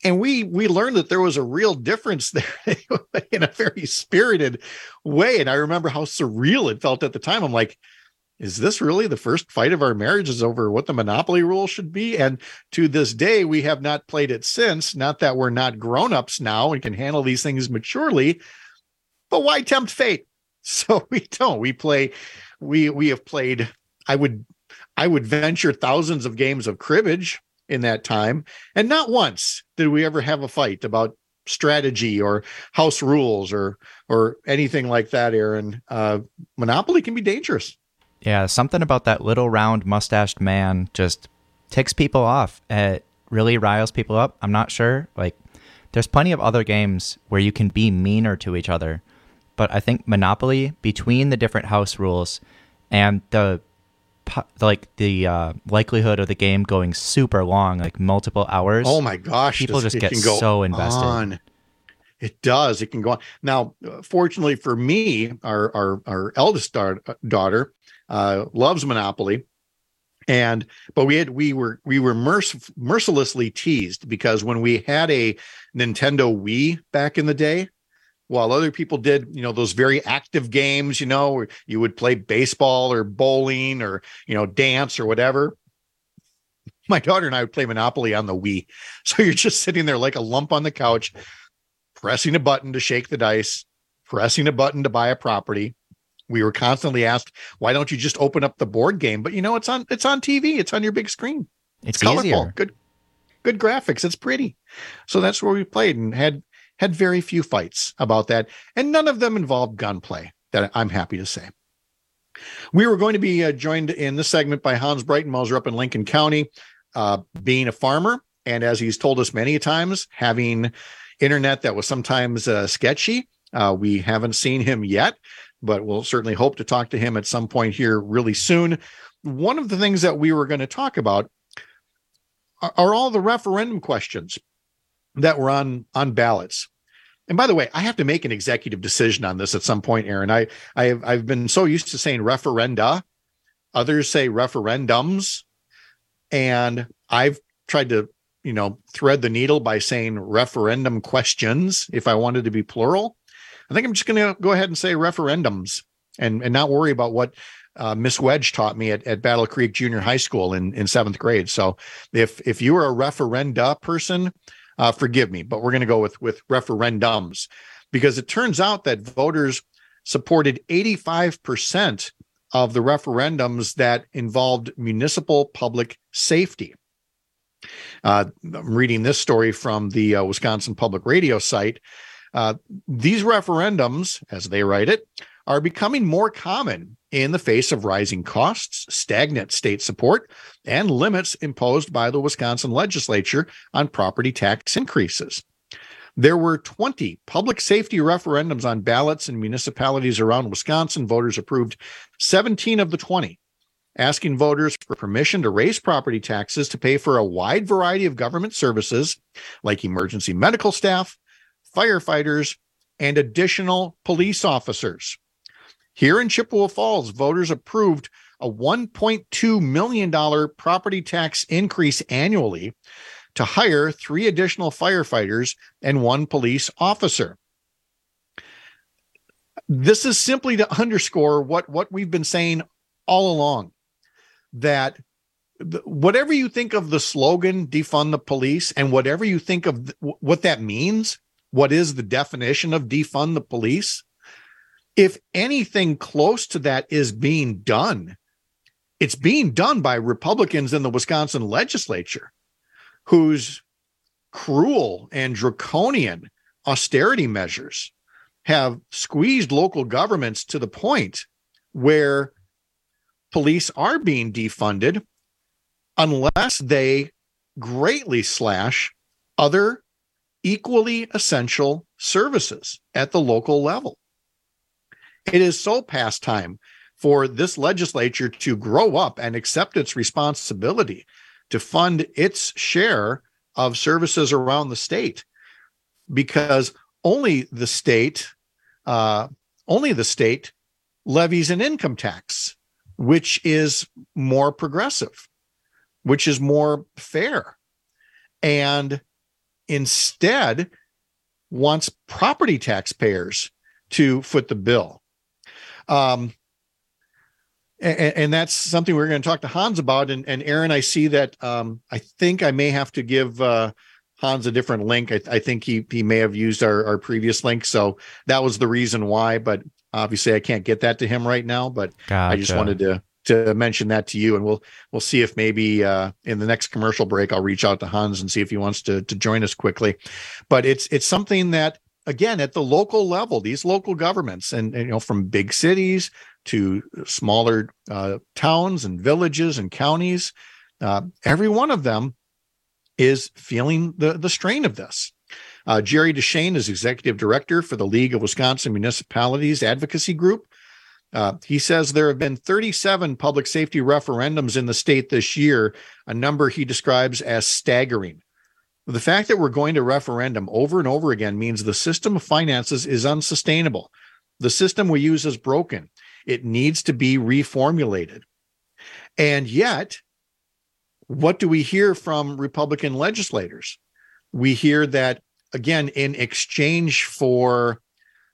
Speaker 17: And we we learned that there was a real difference there in a very spirited way. And I remember how surreal it felt at the time. I'm like, is this really the first fight of our marriage is over what the Monopoly rule should be? And to this day, we have not played it since. Not that we're not grown-ups now and can handle these things maturely, but why tempt fate? So we don't. We play, we we have played, I would I would venture thousands of games of cribbage in that time. And not once did we ever have a fight about strategy or house rules or or anything like that, Aaron. Uh, Monopoly can be dangerous.
Speaker 1: Yeah, something about that little round mustached man just ticks people off. It really riles people up. I'm not sure. Like, there's plenty of other games where you can be meaner to each other. But I think Monopoly, between the different house rules and the like the uh, likelihood of the game going super long, like multiple hours.
Speaker 17: Oh my gosh.
Speaker 1: People just get so invested.
Speaker 17: On. It does. It can go on. Now, fortunately for me, our our, our eldest da- daughter uh, loves Monopoly. And but we had we were we were merc- mercilessly teased because when we had a Nintendo Wii back in the day, while other people did, you know, those very active games, you know, where you would play baseball or bowling or, you know, dance or whatever. My daughter and I would play Monopoly on the Wii. So you're just sitting there like a lump on the couch, pressing a button to shake the dice, pressing a button to buy a property. We were constantly asked, why don't you just open up the board game? But, you know, it's on it's on T V. It's on your big screen.
Speaker 1: It's,
Speaker 17: it's colorful.
Speaker 1: Easier.
Speaker 17: Good, good graphics. It's pretty. So that's where we played and had had very few fights about that. And none of them involved gunplay, that I'm happy to say. We were going to be uh, joined in this segment by Hans Breitenmoser up in Lincoln County, uh, being a farmer. And as he's told us many times, having internet that was sometimes uh, sketchy. Uh, we haven't seen him yet, but we'll certainly hope to talk to him at some point here really soon. One of the things that we were going to talk about are, are all the referendum questions that were on, on ballots. And by the way, I have to make an executive decision on this at some point, Aaron. I, I have, I've been so used to saying referenda. Others say referendums. And I've tried to, you know, thread the needle by saying referendum questions if I wanted to be plural. I think I'm just going to go ahead and say referendums and, and not worry about what uh, Miss Wedge taught me at, at Battle Creek Junior High School in, in seventh grade. So if if you are a referenda person, uh, forgive me, but we're going to go with, with referendums because it turns out that voters supported eighty-five percent of the referendums that involved municipal public safety. Uh, I'm reading this story from the uh, Wisconsin Public Radio site. Uh, these referendums, as they write it, are becoming more common in the face of rising costs, stagnant state support, and limits imposed by the Wisconsin legislature on property tax increases. There were twenty public safety referendums on ballots in municipalities around Wisconsin. Voters approved seventeen of the twenty, asking voters for permission to raise property taxes to pay for a wide variety of government services like emergency medical staff, firefighters, and additional police officers. Here in Chippewa Falls, voters approved a one point two million dollars property tax increase annually to hire three additional firefighters and one police officer. This is simply to underscore what, what we've been saying all along, that whatever you think of the slogan, defund the police, and whatever you think of th- what that means, what is the definition of defund the police? If anything close to that is being done, it's being done by Republicans in the Wisconsin legislature, whose cruel and draconian austerity measures have squeezed local governments to the point where police are being defunded unless they greatly slash other equally essential services at the local level. It is so past time for this legislature to grow up and accept its responsibility to fund its share of services around the state, because only the state, uh, only the state levies an income tax, which is more progressive, which is more fair. And instead wants property taxpayers to foot the bill. Um, and, and that's something we're going to talk to Hans about. And, and Aaron, I see that um, I think I may have to give uh, Hans a different link. I, I think he he may have used our, our previous link. So that was the reason why. But obviously, I can't get that to him right now. But
Speaker 1: Gotcha.
Speaker 17: I just wanted to to mention that to you, and we'll we'll see if maybe uh, in the next commercial break I'll reach out to Hans and see if he wants to to join us quickly. But it's it's something that, again, at the local level, these local governments, and, and you know, from big cities to smaller uh, towns and villages and counties, uh, every one of them is feeling the the strain of this. Uh, Jerry Deshane is executive director for the League of Wisconsin Municipalities Advocacy Group. Uh, he says there have been thirty-seven public safety referendums in the state this year, a number he describes as staggering. The fact that we're going to referendum over and over again means the system of finances is unsustainable. The system we use is broken. It needs to be reformulated. And yet, what do we hear from Republican legislators? We hear that, again, in exchange for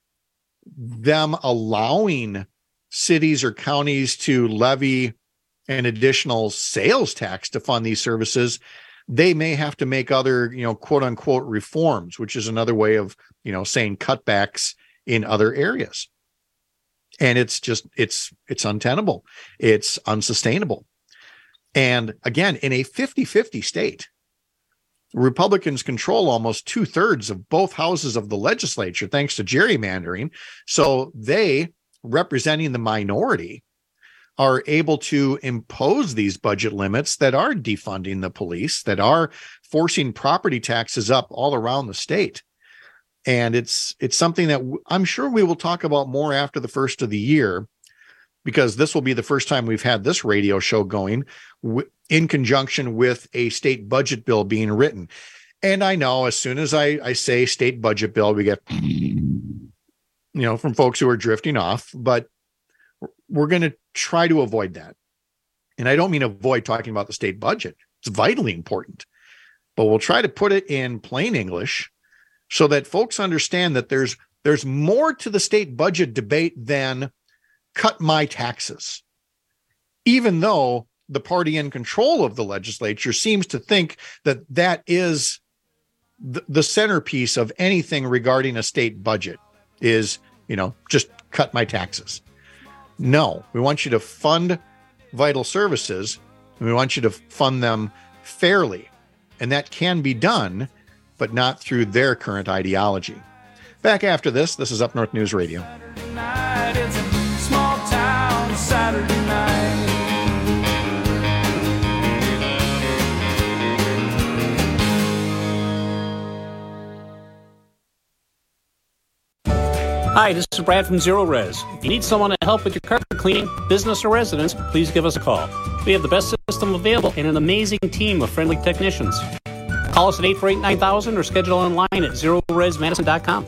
Speaker 17: them allowing cities or counties to levy an additional sales tax to fund these services, they may have to make other, you know, quote unquote reforms, which is another way of, you know, saying cutbacks in other areas. And it's just, it's, it's untenable. It's unsustainable. And again, in a fifty-fifty state, Republicans control almost two thirds of both houses of the legislature, thanks to gerrymandering. So they, representing the minority, are able to impose these budget limits that are defunding the police, that are forcing property taxes up all around the state. And it's it's something that I'm sure we will talk about more after the first of the year, because this will be the first time we've had this radio show going w- in conjunction with a state budget bill being written. And I know as soon as I, I say state budget bill, we get, you know, from folks who are drifting off, but we're going to try to avoid that. And I don't mean avoid talking about the state budget. It's vitally important, but we'll try to put it in plain English so that folks understand that there's, there's more to the state budget debate than cut my taxes, even though the party in control of the legislature seems to think that that is the, the centerpiece of anything regarding a state budget is, you know, just cut my taxes. No, we want you to fund vital services, and we want you to fund them fairly. And that can be done, but not through their current ideology. Back after this, this is Up North News Radio.
Speaker 2: Small town Saturday night.
Speaker 3: Hi, this is Brad from Zero Res. If you need someone to help with your carpet cleaning, business or residence, please give us a call. We have the best system available and an amazing team of friendly technicians. Call us at eight four eight, nine thousand or schedule online at zero res madison dot com.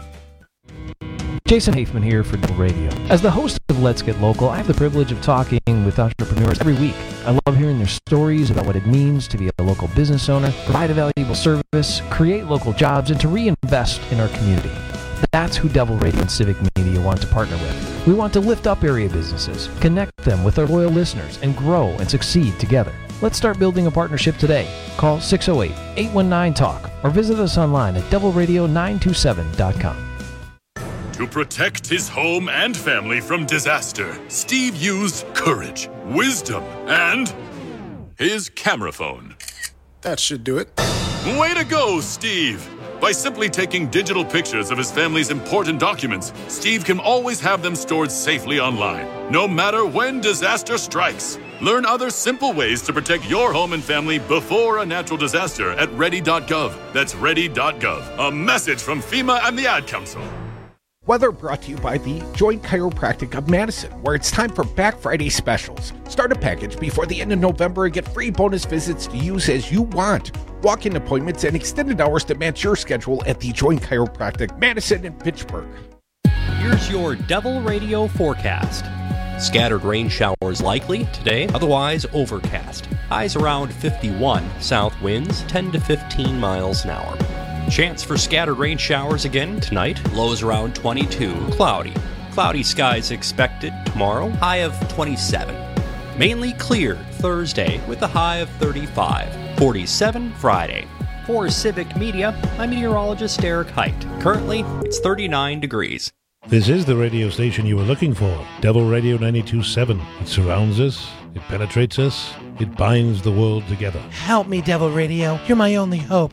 Speaker 9: Jason Hafman here for Double Radio. As the host of Let's Get Local, I have the privilege of talking with entrepreneurs every week. I love hearing their stories about what it means to be a local business owner, provide a valuable service, create local jobs, and to reinvest in our community. That's who Devil Radio and Civic Media want to partner with. We want to lift up area businesses, connect them with our loyal listeners, and grow and succeed together. Let's start building a partnership today. Call six oh eight, eight one nine, talk or visit us online at devil radio nine two seven dot com.
Speaker 12: To protect his home and family from disaster, Steve used courage, wisdom, and his camera phone.
Speaker 13: That should do it.
Speaker 12: Way to go, Steve! By simply taking digital pictures of his family's important documents, Steve can always have them stored safely online, no matter when disaster strikes. Learn other simple ways to protect your home and family before a natural disaster at ready dot gov. That's ready dot gov. A message from FEMA and the Ad Council.
Speaker 19: Weather brought to you by the Joint Chiropractic of Madison, where it's time for Black Friday specials. Start a package before the end of November and get free bonus visits to use as you want. Walk-in appointments and extended hours to match your schedule at the Joint Chiropractic, Madison and Pittsburgh.
Speaker 14: Here's your Devil Radio forecast.
Speaker 4: Scattered rain showers likely today, otherwise overcast. Highs around fifty-one, south winds ten to fifteen miles an hour. Chance for scattered rain showers again tonight, lows around twenty-two, cloudy. Cloudy skies expected tomorrow, high of twenty-seven. Mainly clear Thursday with a high of thirty-five, forty-seven Friday. For Civic Media, I'm meteorologist Eric Height. Currently, it's thirty-nine degrees.
Speaker 5: This is the radio station you were looking for. Devil Radio ninety-two point seven. It surrounds us, it penetrates us, it binds the world together.
Speaker 6: Help me, Devil Radio. You're my only hope.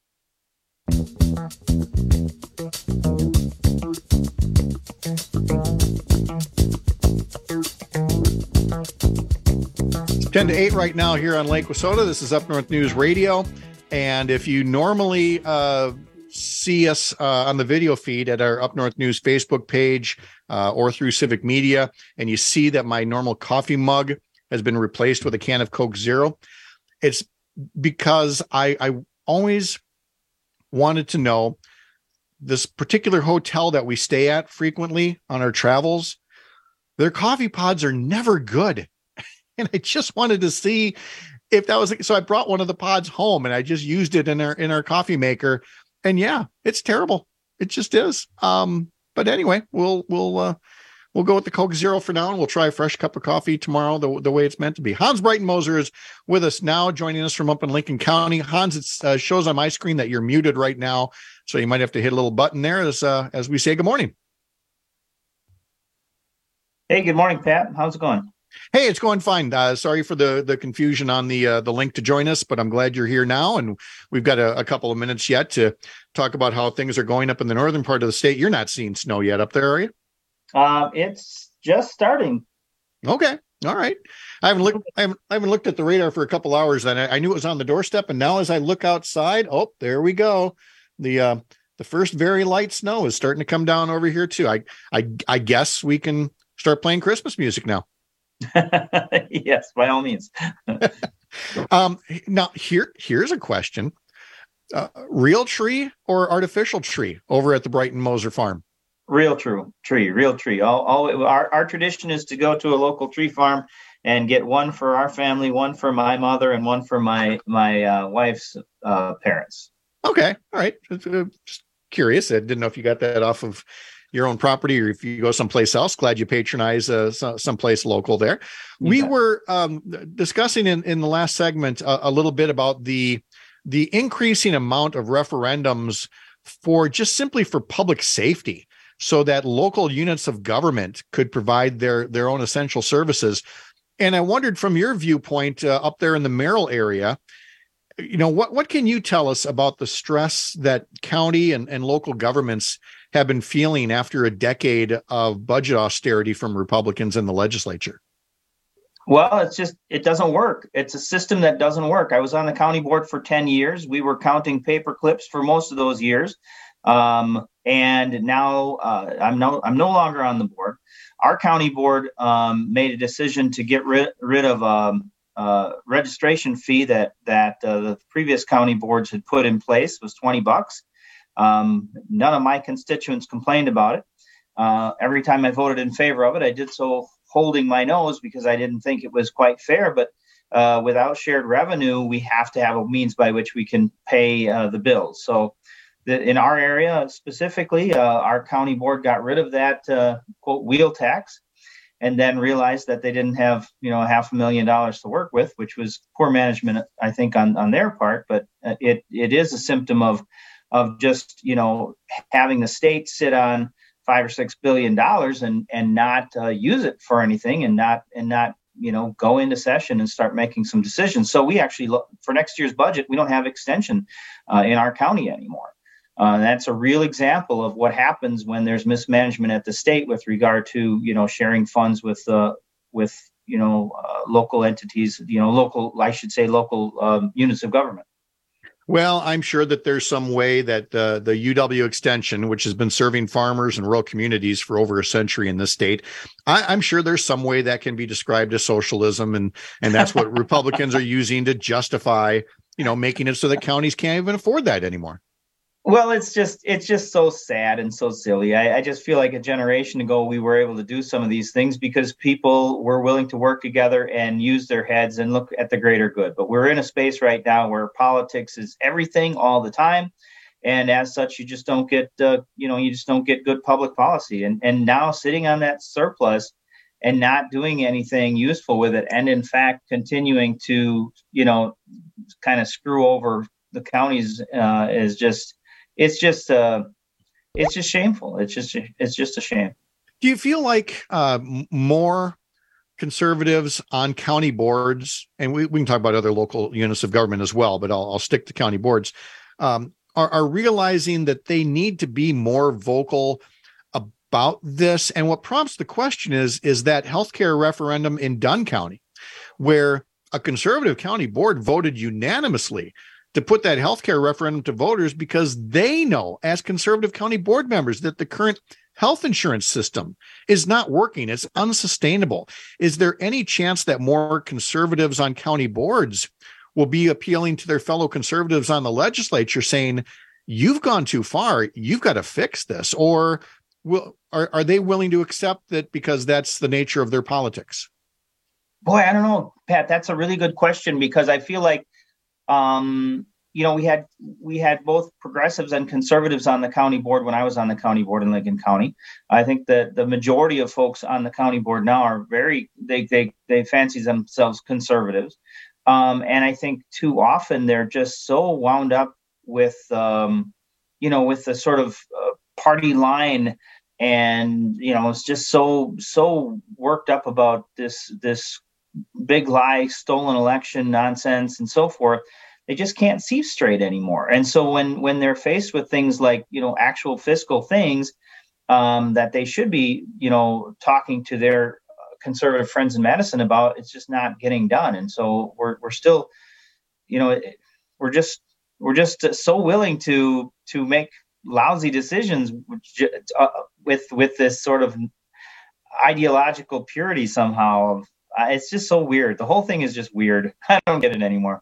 Speaker 17: It's ten to eight right now here on Lake Wissota. This is Up North News Radio. And if you normally uh, see us uh, on the video feed at our Up North News Facebook page uh, or through Civic Media, and you see that my normal coffee mug has been replaced with a can of Coke Zero, it's because I, I always wanted to know this particular hotel that we stay at frequently on our travels. Their coffee pods are never good. And I just wanted to see if that was, so I brought one of the pods home and I just used it in our, in our coffee maker. And yeah, it's terrible. It just is. Um, but anyway, we'll, we'll, uh, we'll go with the Coke Zero for now, and we'll try a fresh cup of coffee tomorrow, the, the way it's meant to be. Hans Breitenmoser is with us now, joining us from up in Lincoln County. Hans, it uh, shows on my screen that you're muted right now, so you might have to hit a little button there as, uh, as we say good morning.
Speaker 7: Hey, good morning, Pat. How's it going?
Speaker 17: Hey, it's going fine. Uh, sorry for the the confusion on the uh, the link to join us, but I'm glad you're here now, and we've got a, a couple of minutes yet to talk about how things are going up in the northern part of the state. You're not seeing snow yet up there, are you?
Speaker 7: Uh, it's just starting.
Speaker 17: Okay, all right. I haven't looked. I haven't, I haven't looked at the radar for a couple hours, and I, I knew it was on the doorstep. And now, as I look outside, oh, there we go. The uh, the first very light snow is starting to come down over here too. I I I guess we can start playing Christmas music now.
Speaker 7: Yes, by all means.
Speaker 17: um, now here, here's a question: uh, real tree or artificial tree over at the Breitenmoser farm?
Speaker 7: Real true tree, real tree. All, all our, our tradition is to go to a local tree farm and get one for our family, one for my mother, and one for my my uh, wife's uh, parents.
Speaker 17: Okay, all right. Just curious. I didn't know if you got that off of your own property or if you go someplace else. Glad you patronize uh, someplace local there. Yeah. We were um, discussing in, in the last segment a, a little bit about the the increasing amount of referendums for just simply for public safety, so that local units of government could provide their their own essential services. And I wondered, from your viewpoint uh, up there in the Merrill area, you know, what, what can you tell us about the stress that county and, and local governments have been feeling after a decade of budget austerity from Republicans in the legislature?
Speaker 7: Well, it's just, it doesn't work. It's a system that doesn't work. I was on the county board for ten years. We were counting paper clips for most of those years. Um, and now uh, I'm no, I'm no longer on the board. Our county board um, made a decision to get rid, rid of um, uh, registration fee that that uh, the previous county boards had put in place. It was twenty bucks. Um, none of my constituents complained about it. Uh, every time I voted in favor of it, I did so holding my nose because I didn't think it was quite fair. But uh, without shared revenue, we have to have a means by which we can pay uh, the bills. So the, in our area specifically, uh, our county board got rid of that uh, quote wheel tax, and then realized that they didn't have, you know, a half a million dollars to work with, which was poor management, I think, on, on their part. But it it is a symptom of of just, you know, having the state sit on five or six billion dollars and and not uh, use it for anything, and not and not you know go into session and start making some decisions. So we actually look for next year's budget. We don't have extension uh, in our county anymore. Uh, that's a real example of what happens when there's mismanagement at the state with regard to, you know, sharing funds with uh, with you know uh, local entities, you know, local I should say local um, units of government.
Speaker 17: Well, I'm sure that there's some way that uh, the U W extension, which has been serving farmers and rural communities for over a century in this state, I, I'm sure there's some way that can be described as socialism, and and that's what Republicans are using to justify, you know, making it so that counties can't even afford that anymore.
Speaker 7: Well, it's just it's just so sad and so silly. I, I just feel like a generation ago we were able to do some of these things because people were willing to work together and use their heads and look at the greater good. But we're in a space right now where politics is everything all the time, and as such, you just don't get uh, you know you just don't get good public policy. And and now sitting on that surplus and not doing anything useful with it, and in fact continuing to you know kind of screw over the counties uh, is just. It's just, uh, it's just shameful. It's just, it's just a shame.
Speaker 17: Do you feel like uh, more conservatives on county boards, and we, we can talk about other local units of government as well, but I'll, I'll stick to county boards, um, are, are realizing that they need to be more vocal about this? And what prompts the question is, is that healthcare referendum in Dunn County, where a conservative county board voted unanimously to put that healthcare referendum to voters because they know as conservative county board members that the current health insurance system is not working. It's unsustainable. Is there any chance that more conservatives on county boards will be appealing to their fellow conservatives on the legislature saying, you've gone too far, you've got to fix this? Or will, are, are they willing to accept that because that's the nature of their politics?
Speaker 7: Boy, I don't know, Pat, that's a really good question because I feel like Um, you know, we had we had both progressives and conservatives on the county board when I was on the county board in Lincoln County. I think that the majority of folks on the county board now are very they they they fancy themselves conservatives, um, and I think too often they're just so wound up with um, you know with the sort of uh, party line, and you know it's just so so worked up about this this. big lie, stolen election nonsense and so forth. They just can't see straight anymore. And so when when they're faced with things like, you know, actual fiscal things um, that they should be, you know, talking to their conservative friends in Madison about, it's just not getting done. And so we're we're still, you know, we're just we're just so willing to to make lousy decisions uh, with with this sort of ideological purity somehow of Uh, it's just so weird. The whole thing is just weird. I don't get it anymore.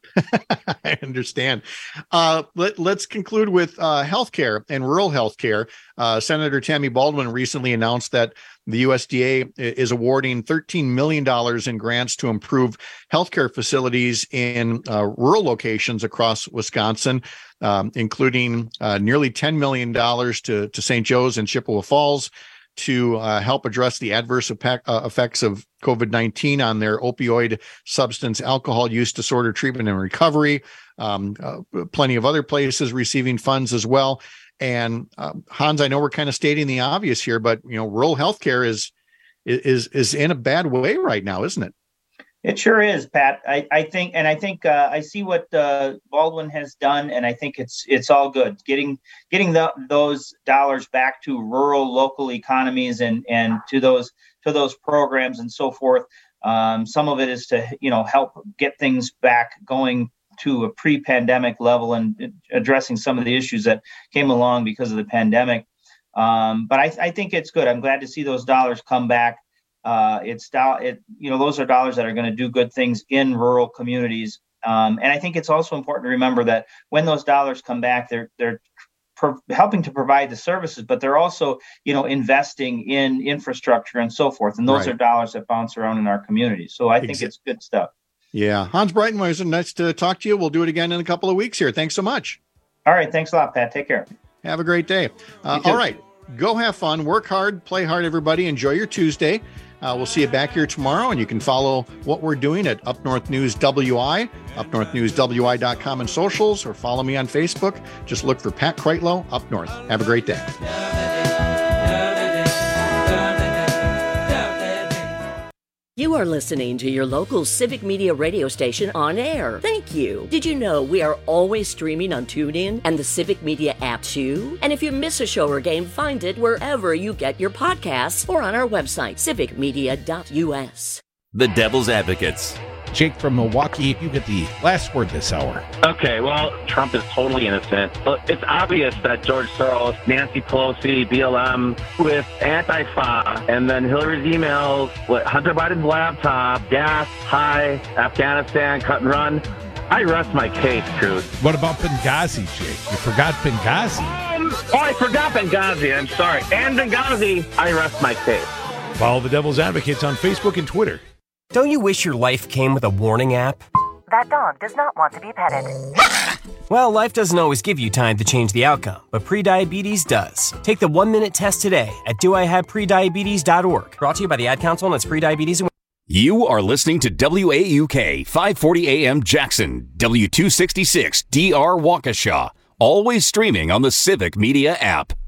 Speaker 17: I understand. Uh, let, let's conclude with uh, healthcare and rural healthcare. Uh, Senator Tammy Baldwin recently announced that the U S D A is awarding thirteen million dollars in grants to improve healthcare facilities in uh, rural locations across Wisconsin, um, including uh, nearly ten million dollars to, to Saint Joe's and Chippewa Falls, to uh, help address the adverse effect, uh, effects of COVID nineteen on their opioid substance alcohol use disorder treatment and recovery. Um, uh, plenty of other places receiving funds as well. And uh, Hans, I know we're kind of stating the obvious here, but you know, rural healthcare is is is in a bad way right now, isn't it?
Speaker 7: It sure is, Pat. I, I think, and I think uh, I see what uh, Baldwin has done, and I think it's it's all good. Getting getting the, those dollars back to rural, local economies, and and to those to those programs and so forth. Um, some of it is to you know help get things back going to a pre-pandemic level and addressing some of the issues that came along because of the pandemic. Um, but I, I think it's good. I'm glad to see those dollars come back. Uh, it's it, you know, those are dollars that are going to do good things in rural communities. Um, and I think it's also important to remember that when those dollars come back, they're they're pro- helping to provide the services, but they're also, you know, investing in infrastructure and so forth. And those
Speaker 17: right.
Speaker 7: are dollars that bounce around in our communities. So I think
Speaker 17: Exactly.
Speaker 7: it's good stuff.
Speaker 17: Yeah. Hans Breitenweiser, nice to talk to you. We'll do it again in a couple of weeks here. Thanks so much.
Speaker 7: All right. Thanks a lot, Pat. Take care.
Speaker 17: Have a great day. Uh, all right. Go have fun. Work hard. Play hard, everybody. Enjoy your Tuesday. Uh, we'll see you back here tomorrow, and you can follow what we're doing at Up North News W I, up north news w i dot com and socials, or follow me on Facebook. Just look for Pat Kreitlow, Up North. Have a great day.
Speaker 22: You are listening to your local Civic Media radio station on air. Thank you. Did you know we are always streaming on TuneIn and the Civic Media app too? And if you miss a show or game, find it wherever you get your podcasts or on our website, civic media dot u s.
Speaker 8: The Devil's Advocates.
Speaker 19: Jake from Milwaukee, you get the last word this hour.
Speaker 10: Okay, well, Trump is totally innocent. But it's obvious that George Soros, Nancy Pelosi, B L M, with Antifa, and then Hillary's emails, what, Hunter Biden's laptop, gas, high, Afghanistan, cut and run. I rest my case, Cruz.
Speaker 19: What about Benghazi, Jake? You forgot Benghazi.
Speaker 10: Um, oh, I forgot Benghazi. I'm sorry. And Benghazi, I rest my case.
Speaker 5: Follow the Devil's Advocates on Facebook and Twitter.
Speaker 11: Don't you wish your life came with a warning app?
Speaker 14: That dog does not want to be petted.
Speaker 11: Well, life doesn't always give you time to change the outcome, but prediabetes does. Take the one-minute test today at do I have prediabetes dot org. Brought to you by the Ad Council and its prediabetes and...
Speaker 8: You are listening to W A U K five forty A M Jackson, W two sixty-six D R Waukesha. Always streaming on the Civic Media app.